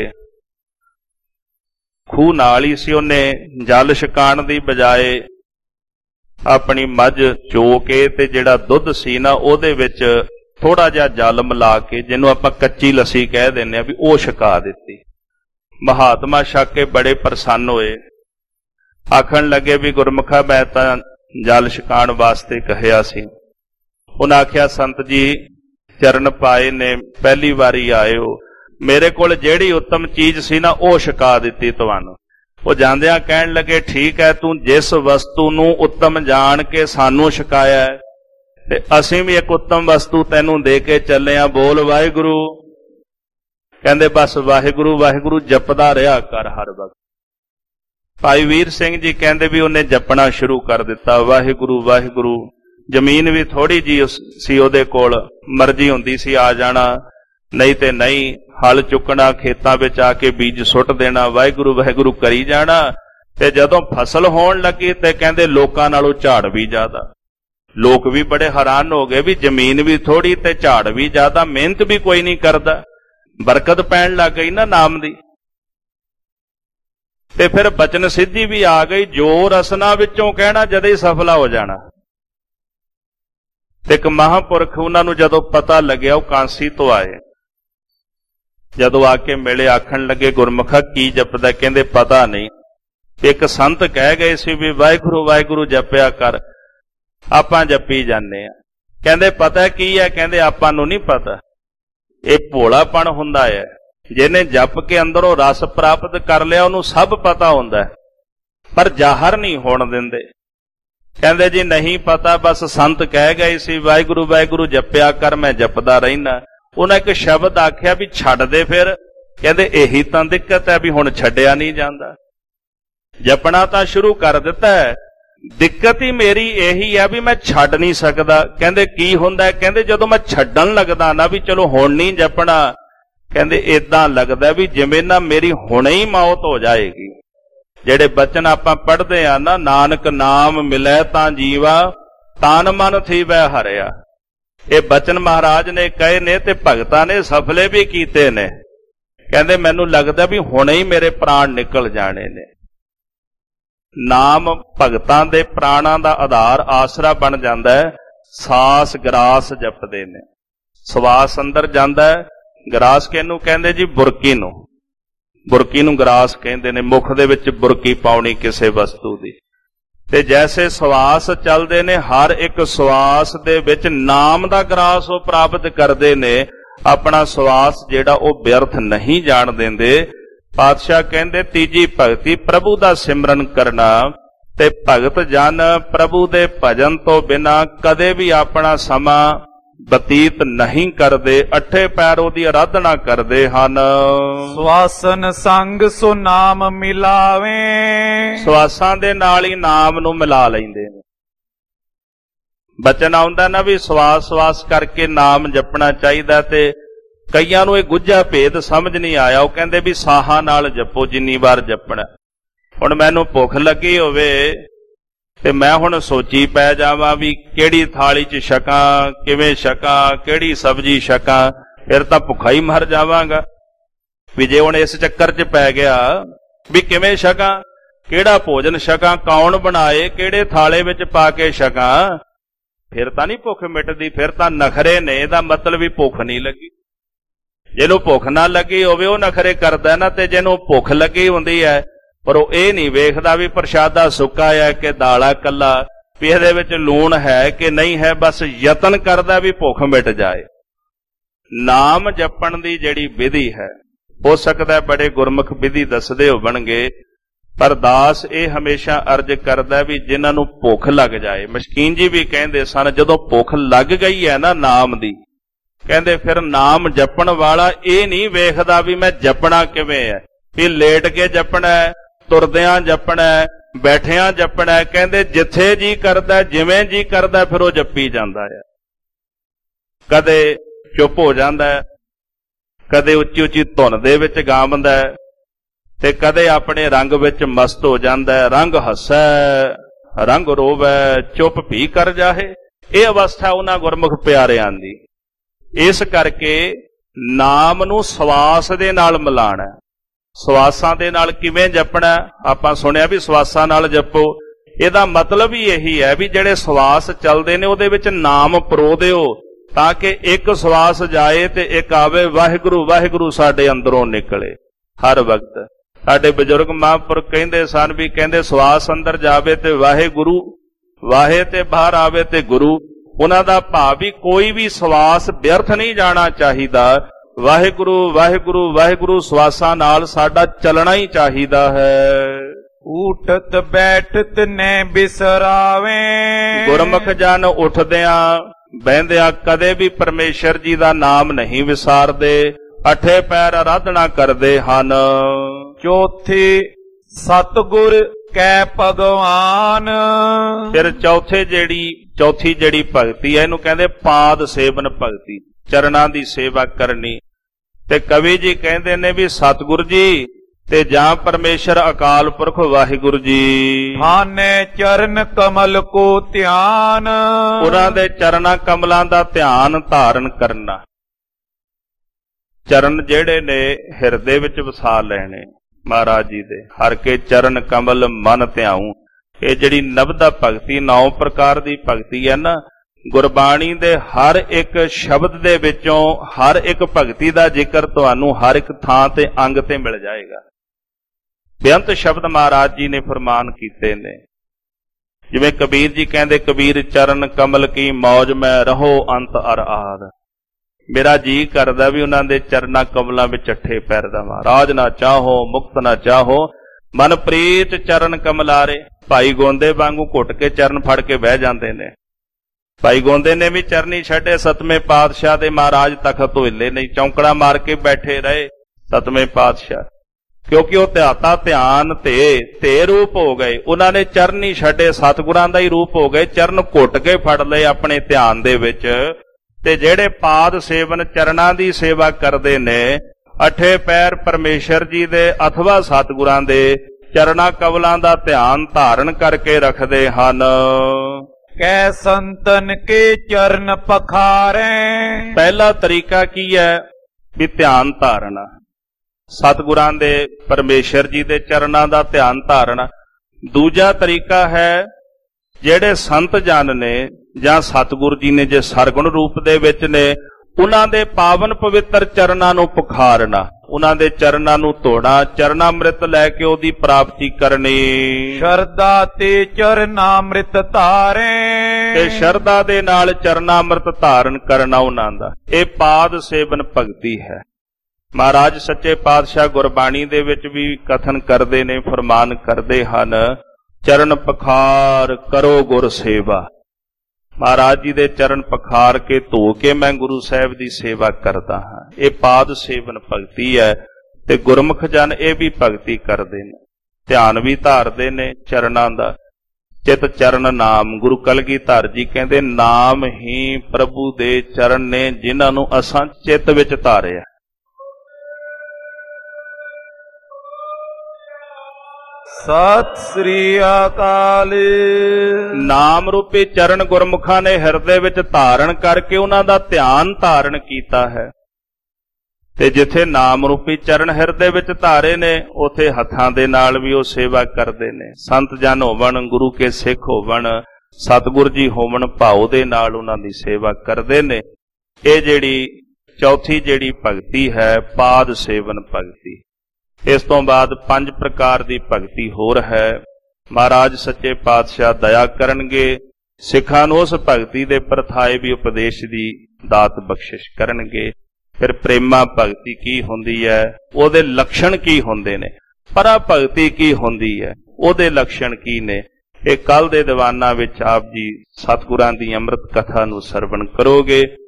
ਖੂਹ ਨਾਲ ਹੀ ਸੀ, ਉਹਨੇ ਜਲ ਛਕਾਉਣ ਦੀ ਬਜਾਏ ਆਪਣੀ ਮੱਝ ਚੋ ਕੇ ਤੇ ਜਿਹੜਾ ਦੁੱਧ ਸੀ ਨਾ ਉਹਦੇ ਵਿੱਚ ਥੋੜਾ ਜਿਹਾ ਜਲ ਮਿਲਾ ਕੇ, ਜਿਹਨੂੰ ਆਪਾਂ ਕੱਚੀ ਲੱਸੀ ਕਹਿ ਦਿੰਦੇ ਆ, ਵੀ ਉਹ ਛਕਾ ਦਿੱਤੀ। ਮਹਾਤਮਾ ਛਕ ਕੇ ਬੜੇ ਪ੍ਰਸੰਨ ਹੋਏ, ਆਖਣ ਲੱਗੇ ਵੀ ਗੁਰਮੁਖਾ ਮੈਂ ਤਾਂ ਜਲ ਛਕਾਉਣ ਵਾਸਤੇ ਕਹਿਆ ਸੀ। ਉਹਨਾਂ ਆਖਿਆ ਸੰਤ ਜੀ ਚਰਨ ਪਾਏ ਨੇ, ਪਹਿਲੀ ਵਾਰੀ ਆਏ ਹੋ, ਮੇਰੇ ਕੋਲ ਜਿਹੜੀ ਉੱਤਮ ਚੀਜ਼ ਸੀ ਨਾ ਉਹ ਛਕਾ ਦਿੱਤੀ ਤੁਹਾਨੂੰ। ਉਹ ਜਾਂਦਿਆਂ ਕਹਿਣ ਲੱਗੇ ਠੀਕ ਹੈ, ਤੂੰ ਜਿਸ ਵਸਤੂ ਨੂੰ ਉੱਤਮ ਜਾਣ ਕੇ ਸਾਨੂੰ ਛਕਾਇਆ ਤੇ ਅਸੀਂ ਵੀ ਇੱਕ ਉੱਤਮ ਵਸਤੂ ਤੈਨੂੰ ਦੇ ਕੇ ਚੱਲੇ ਆਂ, ਬੋਲ ਵਾਹਿਗੁਰੂ। ਕਹਿੰਦੇ ਬਸ ਵਾਹਿਗੁਰੂ ਵਾਹਿਗੁਰੂ ਜਪਦਾ ਰਿਹਾ ਕਰ ਹਰ ਵਕਤ। ਭਾਈ ਵੀਰ ਸਿੰਘ ਜੀ ਕਹਿੰਦੇ ਵੀ ਉਹਨੇ ਜਪਣਾ ਸ਼ੁਰੂ ਕਰ ਦਿੱਤਾ, ਵਾਹਿਗੁਰੂ ਵਾਹਿਗੁਰੂ। ਜ਼ਮੀਨ ਵੀ ਥੋੜੀ ਜੀ ਸੀ ਉਹਦੇ ਕੋਲ, ਮਰਜ਼ੀ ਹੁੰਦੀ ਸੀ ਆ ਜਾਣਾ, ਨਹੀਂ ਤੇ ਨਹੀਂ, ਹਲ ਚੁੱਕਣਾ, ਖੇਤਾਂ ਵਿੱਚ ਆ ਕੇ ਬੀਜ ਸੁੱਟ ਦੇਣਾ, ਵਾਹਿਗੁਰੂ ਵਾਹਿਗੁਰੂ ਕਰੀ ਜਾਣਾ। ਤੇ ਜਦੋਂ ਫਸਲ ਹੋਣ ਲੱਗੀ ਤੇ ਕਹਿੰਦੇ ਲੋਕਾਂ ਨਾਲੋਂ ਝਾੜ ਵੀ ਜ਼ਿਆਦਾ। ਲੋਕ ਵੀ ਬੜੇ ਹੈਰਾਨ ਹੋ ਗਏ ਵੀ ਜ਼ਮੀਨ ਵੀ ਥੋੜੀ ਤੇ ਝਾੜ ਵੀ ਜ਼ਿਆਦਾ, ਮਿਹਨਤ ਵੀ ਕੋਈ ਨਹੀਂ ਕਰਦਾ। ਬਰਕਤ ਪੈਣ ਲੱਗ ਗਈ ਨਾ ਨਾਮ ਦੀ। ਤੇ ਫਿਰ ਬਚਨ ਸਿੱਧੀ ਵੀ ਆ ਗਈ, ਜੋ ਰਸਨਾ ਵਿੱਚੋਂ ਕਹਿਣਾ ਜਦੇ ਹੀ ਸਫਲਾ ਹੋ ਜਾਣਾ। ਤੇ ਇੱਕ ਮਹਾਂਪੁਰਖ, ਉਹਨਾਂ ਨੂੰ ਜਦੋਂ ਪਤਾ ਲੱਗਿਆ, ਉਹ ਕਾਂਸੀ ਤੋਂ ਆਏ, ਜਦੋਂ ਆ ਕੇ ਮਿਲੇ ਆਖਣ ਲੱਗੇ ਗੁਰਮੁਖਾ ਕੀ ਜਪਦਾ? ਕਹਿੰਦੇ ਪਤਾ ਨਹੀਂ। ਇੱਕ ਸੰਤ ਕਹਿ ਗਏ ਸੀ ਵੀ ਵਾਹਿਗੁਰੂ ਵਾਹਿਗੁਰੂ ਜਪਿਆ ਕਰ, ਆਪਾਂ ਜਪੀ ਜਾਂਦੇ ਆ। ਕਹਿੰਦੇ ਪਤਾ ਕੀ ਹੈ? ਕਹਿੰਦੇ ਆਪਾਂ ਨੂੰ ਨਹੀਂ ਪਤਾ, ਇਹ ਭੋਲਾਪਣ ਹੁੰਦਾ ਹੈ। ਜਿਹਨੇ ਜਪ ਕੇ ਅੰਦਰੋਂ ਰਸ ਪ੍ਰਾਪਤ ਕਰ ਲਿਆ ਉਹਨੂੰ ਸਭ ਪਤਾ ਹੁੰਦਾ, ਪਰ ਜ਼ਾਹਰ ਨਹੀਂ ਹੋਣ ਦਿੰਦੇ। ਕਹਿੰਦੇ ਜੀ ਨਹੀਂ ਪਤਾ, ਬਸ ਸੰਤ ਕਹਿ ਗਏ ਸੀ ਵਾਹਿਗੁਰੂ ਵਾਹਿਗੁਰੂ ਜਪਿਆ ਕਰ, ਮੈਂ ਜਪਦਾ ਰਹਿਣਾ। ਉਹਨਾਂ ਇੱਕ ਸ਼ਬਦ ਆਖਿਆ ਵੀ ਛੱਡ ਦੇ ਫਿਰ। ਕਹਿੰਦੇ ਇਹੀ ਤਾਂ ਦਿੱਕਤ ਹੈ ਵੀ ਹੁਣ ਛੱਡਿਆ ਨਹੀਂ ਜਾਂਦਾ। ਜਪਣਾ ਤਾਂ ਸ਼ੁਰੂ ਕਰ ਦਿੱਤਾ ਹੈ, ਦਿੱਕਤ ਹੀ ਮੇਰੀ ਇਹੀ ਹੈ ਵੀ ਮੈਂ ਛੱਡ ਨਹੀਂ ਸਕਦਾ। ਕਹਿੰਦੇ ਕੀ ਹੁੰਦਾ? ਕਹਿੰਦੇ ਜਦੋਂ ਮੈਂ ਛੱਡਣ ਲੱਗਦਾ ਨਾ ਵੀ ਚਲੋ ਹੁਣ ਨਹੀਂ ਜਪਣਾ, ਕਹਿੰਦੇ ਏਦਾਂ ਲੱਗਦਾ ਵੀ ਜਿਵੇਂ ਨਾ ਮੇਰੀ ਹੁਣੇ ਹੀ ਮੌਤ ਹੋ ਜਾਏਗੀ। ਜਿਹੜੇ ਬਚਨ ਆਪਾਂ ਪੜ੍ਹਦੇ ਆ ਨਾ, ਨਾਨਕ ਨਾਮ ਮਿਲੈ ਤਾਂ ਜੀਵਾ, ਤਨ ਮਨ ਥੀਵੈ ਹਰਿਆ, ਇਹ ਬਚਨ ਮਹਾਰਾਜ ਨੇ ਕਹੇ ਨੇ ਤੇ ਭਗਤਾਂ ਨੇ ਸਫਲੇ ਵੀ ਕੀਤੇ ਨੇ। ਕਹਿੰਦੇ ਮੈਨੂੰ ਲੱਗਦਾ ਵੀ ਹੁਣੇ ਹੀ ਮੇਰੇ ਪ੍ਰਾਣ ਨਿਕਲ ਜਾਣੇ ਨੇ। ਨਾਮ ਭਗਤਾਂ ਦੇ ਪ੍ਰਾਣਾਂ ਦਾ ਆਧਾਰ ਆਸਰਾ ਬਣ ਜਾਂਦਾ ਹੈ। ਸਾਸ ਗਰਾਸ ਜਪਦੇ ਨੇ, ਸਵਾਸ ਅੰਦਰ ਜਾਂਦਾ ਹੈ। ਗਰਾਸ ਕਿਹਨੂੰ ਕਹਿੰਦੇ ਜੀ? ਬੁਰਕੀ ਨੂੰ। ਬੁਰਕੀ ਨੂੰ ਗਰਾਸ ਕਹਿੰਦੇ ਨੇ। ਮੁਖ ਦੇ ਵਿੱਚ ਬੁਰਕੀ ਪਾਉਣੀ ਕਿਸੇ ਵਸਤੂ ਦੀ। ਤੇ ਜੈਸੇ ਸਵਾਸ ਚੱਲਦੇ ਨੇ, ਹਰ ਇੱਕ ਸਵਾਸ ਦੇ ਵਿੱਚ ਨਾਮ ਦਾ ਗਰਾਸ ਉਹ ਪ੍ਰਾਪਤ ਕਰਦੇ ਨੇ। ਆਪਣਾ ਸਵਾਸ ਜਿਹੜਾ ਉਹ ਵਿਅਰਥ ਨਹੀਂ ਜਾਣ ਦਿੰਦੇ। ਪਾਤਸ਼ਾਹ ਕਹਿੰਦੇ ਤੀਜੀ ਭਗਤੀ ਪ੍ਰਭੂ ਦਾ ਸਿਮਰਨ ਕਰਨਾ। ਤੇ ਭਗਤ ਜਨ ਪ੍ਰਭੂ ਦੇ ਭਜਨ ਤੋਂ ਬਿਨਾਂ ਕਦੇ ਵੀ ਆਪਣਾ ਸਮਾਂ ਬਤੀਤ ਨਹੀਂ ਕਰਦੇ, ਅੱਠੇ ਪੈਰ ਉਹਦੀ ਆਰਾਧਨਾ ਕਰਦੇ ਹਨ। ਸਵਾਸਨ ਸੰਗ ਸੋ ਨਾਮ ਮਿਲਾਵੇ, ਸਵਾਸਾਂ ਦੇ ਨਾਲ ਹੀ ਨਾਮ ਨੂੰ ਮਿਲਾ ਲੈਂਦੇ ਨੇ। ਬਚਨ ਆਉਂਦਾ ਨਾ ਵੀ ਸਵਾਸ ਸਵਾਸ ਕਰਕੇ ਨਾਮ ਜਪਣਾ ਚਾਹੀਦਾ, ਤੇ ਕਈਆਂ ਨੂੰ ਇਹ ਗੁੱਝਾ ਭੇਦ ਸਮਝ ਨਹੀਂ ਆਇਆ। ਉਹ ਕਹਿੰਦੇ ਵੀ ਸਾਹਾਂ ਨਾਲ ਜਪੋ ਜਿੰਨੀ ਵਾਰ ਜਪਣਾ। ਹੁਣ ਮੈਨੂੰ ਭੁੱਖ ਲੱਗੀ ਹੋਵੇ ਤੇ ਮੈਂ ਹੁਣ ਸੋਚੀ ਪੈ ਜਾਵਾਂ ਵੀ ਕਿਹੜੀ ਥਾਲੀ 'ਚ ਛਕਾਂ, ਕਿਵੇਂ ਛਕਾਂ, ਕਿਹੜੀ ਸਬਜ਼ੀ ਛਕਾਂ, ਫਿਰ ਤਾਂ ਭੁੱਖਾ ਹੀ ਮਰ ਜਾਵਾਂਗਾ। ਵੀ ਜੇ ਹੁਣ ਇਸ ਚੱਕਰ 'ਚ ਪੈ ਗਿਆ ਵੀ ਕਿਵੇਂ ਛਕਾਂ, ਕਿਹੜਾ ਭੋਜਨ ਛਕਾਂ, ਕੌਣ ਬਣਾਏ, ਕਿਹੜੇ ਥਾਲੇ ਵਿੱਚ ਪਾ ਕੇ ਛਕਾਂ, ਫਿਰ ਤਾਂ ਨਹੀਂ ਭੁੱਖ ਮਿਟਦੀ। ਫਿਰ ਤਾਂ ਨਖਰੇ ਨੇ। ਇਹਦਾ ਮਤਲਬ ਵੀ ਭੁੱਖ ਨਹੀਂ ਲੱਗੀ। ਜਿਹਨੂੰ ਭੁੱਖ ਨਾ ਲੱਗੀ ਹੋਵੇ ਉਹ ਨਖਰੇ ਕਰਦਾ ਨਾ, ਤੇ ਜਿਹਨੂੰ ਭੁੱਖ ਲੱਗੀ ਹੁੰਦੀ ਹੈ ਪਰ ਉਹ ਇਹ ਨਹੀਂ ਵੇਖਦਾ ਵੀ ਪ੍ਰਸ਼ਾਦਾ ਸੁੱਕਾ ਹੈ ਕਿ ਦਾਲਾ ਕੱਲਾ, ਵੀ ਇਹਦੇ ਵਿੱਚ ਲੂਣ ਹੈ ਕਿ ਨਹੀਂ ਹੈ, ਬਸ ਯਤਨ ਕਰਦਾ ਵੀ ਭੁੱਖ ਮਿਟ ਜਾਏ। ਨਾਮ ਜਪਣ ਦੀ ਜਿਹੜੀ ਵਿਧੀ ਹੈ ਹੋ ਸਕਦਾ ਬੜੇ ਗੁਰਮੁਖ ਵਿਧੀ ਦੱਸਦੇ ਹੋਣਗੇ, ਪਰ ਦਾਸ ਇਹ ਹਮੇਸ਼ਾ ਅਰਜ਼ ਕਰਦਾ ਵੀ ਜਿਨ੍ਹਾਂ ਨੂੰ ਭੁੱਖ ਲੱਗ ਜਾਏ। ਮਸ਼ਕੀਨ ਜੀ ਵੀ ਕਹਿੰਦੇ ਸਨ, ਜਦੋਂ ਭੁੱਖ ਲੱਗ ਗਈ ਹੈ ਨਾ ਨਾਮ ਦੀ, ਕਹਿੰਦੇ ਫਿਰ ਨਾਮ ਜਪਣ ਵਾਲਾ ਇਹ ਨਹੀਂ ਵੇਖਦਾ ਵੀ ਮੈਂ ਜਪਣਾ ਕਿਵੇਂ ਹੈ, ਵੀ ਲੇਟ ਕੇ ਜਪਣਾ, ਤੁਰਦਿਆਂ ਜਪਣਾ, ਬੈਠਿਆਂ ਜਪਣਾ। ਕਹਿੰਦੇ ਜਿੱਥੇ ਜੀ ਕਰਦਾ, ਜਿਵੇਂ ਜੀ ਕਰਦਾ, ਫਿਰ ਉਹ ਜਪੀ ਜਾਂਦਾ ਹੈ। ਕਦੇ ਚੁੱਪ ਹੋ ਜਾਂਦਾ, ਕਦੇ ਉੱਚੀ ਉੱਚੀ ਧੁਨ ਦੇ ਵਿੱਚ ਗਾਉਂਦਾ, ਤੇ ਕਦੇ ਆਪਣੇ ਰੰਗ ਵਿੱਚ ਮਸਤ ਹੋ ਜਾਂਦਾ। ਰੰਗ ਹੱਸੈ, ਰੰਗ ਰੋਵੈ, ਚੁੱਪ ਵੀ ਕਰ ਜਾਹੇ। ਇਹ ਅਵਸਥਾ ਉਹਨਾਂ ਗੁਰਮੁਖ ਪਿਆਰਿਆਂ ਦੀ। ਇਸ ਕਰਕੇ ਨਾਮ ਨੂੰ ਸਵਾਸ ਦੇ ਨਾਲ ਮਿਲਾਣਾ। ਸਵਾਸਾਂ ਦੇ ਨਾਲ ਕਿਵੇਂ ਜਪਣਾ? ਆਪਾਂ ਸੁਣਿਆ ਵੀ ਸਵਾਸਾਂ ਨਾਲ ਜਪੋ। ਇਹਦਾ ਮਤਲਬ ਹੀ ਇਹੀ ਹੈ ਵੀ ਜਿਹੜੇ ਸਵਾਸ ਚੱਲਦੇ ਨੇ ਉਹਦੇ ਵਿੱਚ ਨਾਮ ਪਰੋ ਦਿਓ, ਤਾਂ ਕਿ ਇੱਕ ਸਵਾਸ ਜਾਏ ਤੇ ਇੱਕ ਆਵੇ। ਵਾਹਿਗੁਰੂ ਵਾਹਿਗੁਰੂ ਸਾਡੇ ਅੰਦਰੋਂ ਨਿਕਲੇ ਹਰ ਵਕਤ। ਸਾਡੇ ਬਜ਼ੁਰਗ ਮਹਾਂਪੁਰਖ ਕਹਿੰਦੇ ਸਨ ਵੀ ਕਹਿੰਦੇ ਸਵਾਸ ਅੰਦਰ ਜਾਵੇ ਤੇ ਵਾਹਿਗੁਰੂ, ਵਾਹੇ ਤੇ ਬਾਹਰ ਆਵੇ ਤੇ ਗੁਰੂ। ਉਹਨਾਂ ਦਾ ਭਾਵ ਵੀ ਕੋਈ ਵੀ ਸਵਾਸ ਵਿਅਰਥ ਨਹੀਂ ਜਾਣਾ ਚਾਹੀਦਾ। ਵਾਹਿਗੁਰੂ ਵਾਹਿਗੁਰੂ ਵਾਹਿਗੁਰੂ ਸਵਾਸਾਂ ਨਾਲ ਸਾਡਾ ਚੱਲਣਾ ਹੀ ਚਾਹੀਦਾ ਹੈ। ਉਠਤ ਬੈਠਤ ਨੇ ਬਿਸਰਾਵੇ। ਗੁਰਮੁਖ ਜਨ ਉੱਠਦਿਆਂ ਬਹਿੰਦਿਆਂ ਕਦੇ ਵੀ ਪਰਮੇਸ਼ਰ ਜੀ ਦਾ ਨਾਮ ਨਹੀਂ ਵਿਸਾਰਦੇ, ਅਠੇ ਪੈਰ ਆਰਾਧਨਾ ਕਰਦੇ ਹਨ। ਚੌਥੀ ਸਤਿਗੁਰ ਕੈ ਭਗਵਾਨ। ਫਿਰ ਚੌਥੇ ਜਿਹੜੀ ਚੌਥੀ ਜਿਹੜੀ ਭਗਤੀ ਹੈ ਇਹਨੂੰ ਕਹਿੰਦੇ ਪਾਦ ਸੇਵਨ ਭਗਤੀ, ਚਰਨਾਂ ਦੀ ਸੇਵਾ ਕਰਨੀ। ਤੇ ਕਵੀ ਜੀ ਕਹਿੰਦੇ ਨੇ ਵੀ ਸਤਿਗੁਰ ਜੀ ਤੇ ਜਾਂ ਪਰਮੇਸ਼ਰ ਅਕਾਲ ਪੁਰਖ ਵਾਹਿਗੁਰੂ ਜੀ। ਥਾਨੇ ਚਰਨ ਕਮਲ ਕੋ ਧਿਆਨ। ਉਹਨਾਂ ਦੇ ਚਰਨਾਂ ਕਮਲਾਂ ਦਾ ਧਿਆਨ ਧਾਰਨ ਕਰਨਾ। ਚਰਨ ਜਿਹੜੇ ਨੇ ਹਿਰਦੇ ਵਿੱਚ ਵਸਾ ਲੈਣੇ ਮਹਾਰਾਜ ਜੀ ਦੇ। ਹਰ ਕੇ ਚਰਨ ਕਮਲ ਮਨ ਧਿਆਉ। ਇਹ ਜਿਹੜੀ ਨਵਦਾ ਭਗਤੀ, ਨੌ ਪ੍ਰਕਾਰ ਦੀ ਭਗਤੀ ਹੈ ਨਾ, ਗੁਰਬਾਣੀ ਦੇ ਹਰ ਇੱਕ ਸ਼ਬਦ ਦੇ ਵਿੱਚੋਂ ਹਰ ਇੱਕ ਭਗਤੀ ਦਾ ਜ਼ਿਕਰ ਤੁਹਾਨੂੰ ਹਰ ਇੱਕ ਥਾਂ ਤੇ ਅੰਗ ਤੇ ਮਿਲ ਜਾਏਗਾ। ਬੇਅੰਤ ਸ਼ਬਦ ਮਹਾਰਾਜ ਜੀ ਨੇ ਫਰਮਾਨ ਕੀਤੇ ਨੇ। ਜਿਵੇਂ ਕਬੀਰ ਜੀ ਕਹਿੰਦੇ, ਕਬੀਰ ਚਰਨ ਕਮਲ ਕੀ ਮੌਜ ਮੈਂ ਰਹੋ ਅੰਤ ਅਰ ਆਦ। ਮੇਰਾ ਜੀ ਕਰਦਾ ਵੀ ਉਹਨਾਂ ਦੇ ਚਰਨਾਂ ਕਮਲਾਂ ਵਿੱਚ ਅੱਠੇ ਪੈਰ ਦੇਵਾਂ। ਰਾਜ ਨਾ ਚਾਹੋ ਮੁਕਤ ਨਾ ਚਾਹੋ, ਮਨ ਪ੍ਰੀਤ ਚਰਨ ਕਮਲਾਰੇ। ਭਾਈ ਗੋਂਦੇ ਵਾਂਗੂ ਘੁੱਟ ਕੇ ਚਰਨ ਫੜ ਕੇ ਬਹਿ ਜਾਂਦੇ ਨੇ। ਭਾਈ ਗੋਂਦੇ ਨੇ ਵੀ ਚਰਨੀ ਛੱਡੇ ਸਤਵੇਂ ਪਾਤਸ਼ਾਹ ਦੇ, ਮਹਾਰਾਜ ਤਖਤ ਤੋਂ ਹਿੱਲੇ ਨਹੀਂ, ਚੌਂਕੜਾ ਮਾਰ ਕੇ ਬੈਠੇ ਰਹੇ ਸਤਵੇਂ ਪਾਤਸ਼ਾਹ, ਕਿਉਂਕਿ ਉਹ ਧਿਆਤਾ ਧਿਆਨ ਤੇ ਤੇ ਰੂਪ ਹੋ ਗਏ। ਉਹਨਾਂ ਨੇ ਚਰਨ ਹੀ ਛੱਡੇ, ਸਤਿਗੁਰਾਂ ਦਾ ਹੀ ਰੂਪ ਹੋ ਗਏ। ਚਰਨ ਘੁੱਟ ਕੇ ਫੜ ਲਏ ਆਪਣੇ ਧਿਆਨ ਦੇ ਵਿੱਚ। ਤੇ ਜਿਹੜੇ ਪਾਦ ਸੇਵਨ ਚਰਨਾਂ ਦੀ ਸੇਵਾ ਕਰਦੇ ਨੇ, ਅਠੇ ਪੈਰ ਪਰਮੇਸ਼ਰ ਜੀ ਦੇ ਅਥਵਾ ਸਤਿਗੁਰਾਂ ਦੇ ਚਰਨਾਂ ਕਮਲਾਂ ਦਾ ਧਿਆਨ ਧਾਰਨ ਕਰਕੇ ਰੱਖਦੇ ਹਨ। ਕੈ ਸੰਤਨ ਕੇ ਚਰਨ ਪਖਾਰੇ। ਪਹਿਲਾ ਤਰੀਕਾ ਕੀ ਹੈ? ਵੀ ਧਿਆਨ ਧਾਰਨਾ, ਸਤਿਗੁਰਾਂ ਦੇ ਪਰਮੇਸ਼ਰ ਜੀ ਦੇ ਚਰਨਾਂ ਦਾ ਧਿਆਨ ਧਾਰਨਾ। ਦੂਜਾ ਤਰੀਕਾ ਹੈ, ਜਿਹੜੇ ਸੰਤ ਜਨ ਨੇ ਜਾਂ ਸਤਿਗੁਰ ਜੀ ਨੇ ਜੇ ਸਰਗੁਣ ਰੂਪ ਦੇ ਵਿੱਚ ਨੇ, ਉਹਨਾਂ ਦੇ ਪਾਵਨ ਪਵਿੱਤਰ ਚਰਨਾਂ ਨੂੰ ਪੁਖਾਰਨਾ, ਉਹਨਾਂ ਦੇ ਚਰਨਾਂ ਨੂੰ ਧੋਣਾ, ਚਰਨਾਮ੍ਰਿਤ ਲੈ ਕੇ ਉਹਦੀ ਪ੍ਰਾਪਤੀ ਕਰਨੀ। ਸ਼ਰਧਾ ਤੇ ਚਰਨਾਮ੍ਰਿਤ ਧਾਰੇ। ਤੇ ਸ਼ਰਧਾ ਦੇ ਨਾਲ ਚਰਨਾਮ੍ਰਿਤ ਧਾਰਨ ਕਰਨਾ ਉਹਨਾਂ ਦਾ। ਇਹ ਪਾਦ ਸੇਵਨ ਭਗਤੀ ਹੈ। ਮਹਾਰਾਜ ਸੱਚੇ ਪਾਤਸ਼ਾਹ ਗੁਰਬਾਣੀ ਦੇ ਵਿੱਚ ਵੀ ਕਥਨ ਕਰਦੇ ਨੇ, ਫਰਮਾਨ ਕਰਦੇ ਹਨ, ਚਰਨ ਪਖਾਰ ਕਰੋ ਗੁਰ ਸੇਵਾ। ਮਹਾਰਾਜ ਜੀ ਦੇ ਚਰਨ ਪਖਾਰ ਕੇ ਧੋ ਕੇ ਮੈਂ ਗੁਰੂ ਸਾਹਿਬ ਦੀ ਸੇਵਾ ਕਰਦਾ ਹਾਂ। ਇਹ ਪਾਦ ਸੇਵਨ ਭਗਤੀ ਹੈ। ਤੇ ਗੁਰਮੁਖ ਜਨ ਇਹ ਵੀ ਭਗਤੀ ਕਰਦੇ ਨੇ, ਧਿਆਨ ਵੀ ਧਾਰਦੇ ਨੇ ਚਰਨਾਂ ਦਾ। ਚਿਤ ਚਰਨ ਨਾਮ। ਗੁਰੂ ਕਲਗੀਧਰ ਜੀ ਕਹਿੰਦੇ, ਨਾਮ ਹੀ ਪ੍ਰਭੂ ਦੇ ਚਰਨ ਨੇ ਜਿਨ੍ਹਾਂ ਨੂੰ ਅਸਾਂ ਚਿੱਤ ਵਿੱਚ ਧਾਰਿਆ। ਸਤਿ ਸ੍ਰੀ ਅਕਾਲ। ਨਾਮ ਰੂਪੀ ਚਰਨ ਗੁਰਮੁਖਾਂ ਨੇ ਹਿਰਦੇ ਵਿੱਚ ਧਾਰਨ ਕਰਕੇ ਉਹਨਾਂ ਦਾ ਧਿਆਨ ਧਾਰਨ ਕੀਤਾ ਹੈ। ਤੇ ਜਿੱਥੇ ਨਾਮ ਰੂਪੀ ਚਰਨ ਹਿਰਦੇ ਵਿੱਚ ਧਾਰੇ ਨੇ, ਉਥੇ ਹੱਥਾਂ ਦੇ ਨਾਲ ਵੀ ਉਹ ਸੇਵਾ ਕਰਦੇ ਨੇ। ਸੰਤ ਜਨ ਹੋਵਣ, ਗੁਰੂ ਕੇ ਸਿੱਖ ਹੋਵਣ, ਸਤਿਗੁਰ ਜੀ ਹੋਵਣ, ਭਾਉ ਦੇ ਨਾਲ ਉਹਨਾਂ ਦੀ ਸੇਵਾ ਕਰਦੇ ਨੇ। ਇਹ ਜਿਹੜੀ ਚੌਥੀ ਜਿਹੜੀ ਭਗਤੀ ਹੈ, ਪਾਦ ਸੇਵਨ ਭਗਤੀ। ਇਸ ਤੋਂ ਬਾਅਦ ਪੰਜ ਪ੍ਰਕਾਰ ਦੀ ਭਗਤੀ ਹੋਰ ਹੈ। ਮਹਾਰਾਜ ਸੱਚੇ ਪਾਤਸ਼ਾਹ ਦਇਆ ਕਰਨਗੇ, ਸਿੱਖਾਂ ਨੂੰ ਉਸ ਭਗਤੀ ਦੇ ਪਰਥਾਏ ਵੀ ਉਪਦੇਸ਼ ਦੀ ਦਾਤ ਬਖਸ਼ਿਸ਼ ਕਰਨਗੇ। ਫਿਰ ਪ੍ਰੇਮਾ ਭਗਤੀ ਕੀ ਹੁੰਦੀ ਹੈ, ਉਹਦੇ ਲੱਛਣ ਕੀ ਹੁੰਦੇ ਨੇ, ਪਰਾ ਭਗਤੀ ਕੀ ਹੁੰਦੀ ਹੈ, ਉਹਦੇ ਲੱਛਣ ਕੀ ਨੇ, ਇਹ ਕੱਲ ਦੇ ਦੀਵਾਨਾਂ ਵਿੱਚ ਆਪ ਜੀ ਸਤਿਗੁਰਾਂ ਦੀ ਅੰਮ੍ਰਿਤ ਕਥਾ ਨੂੰ ਸਰਵਣ ਕਰੋਗੇ।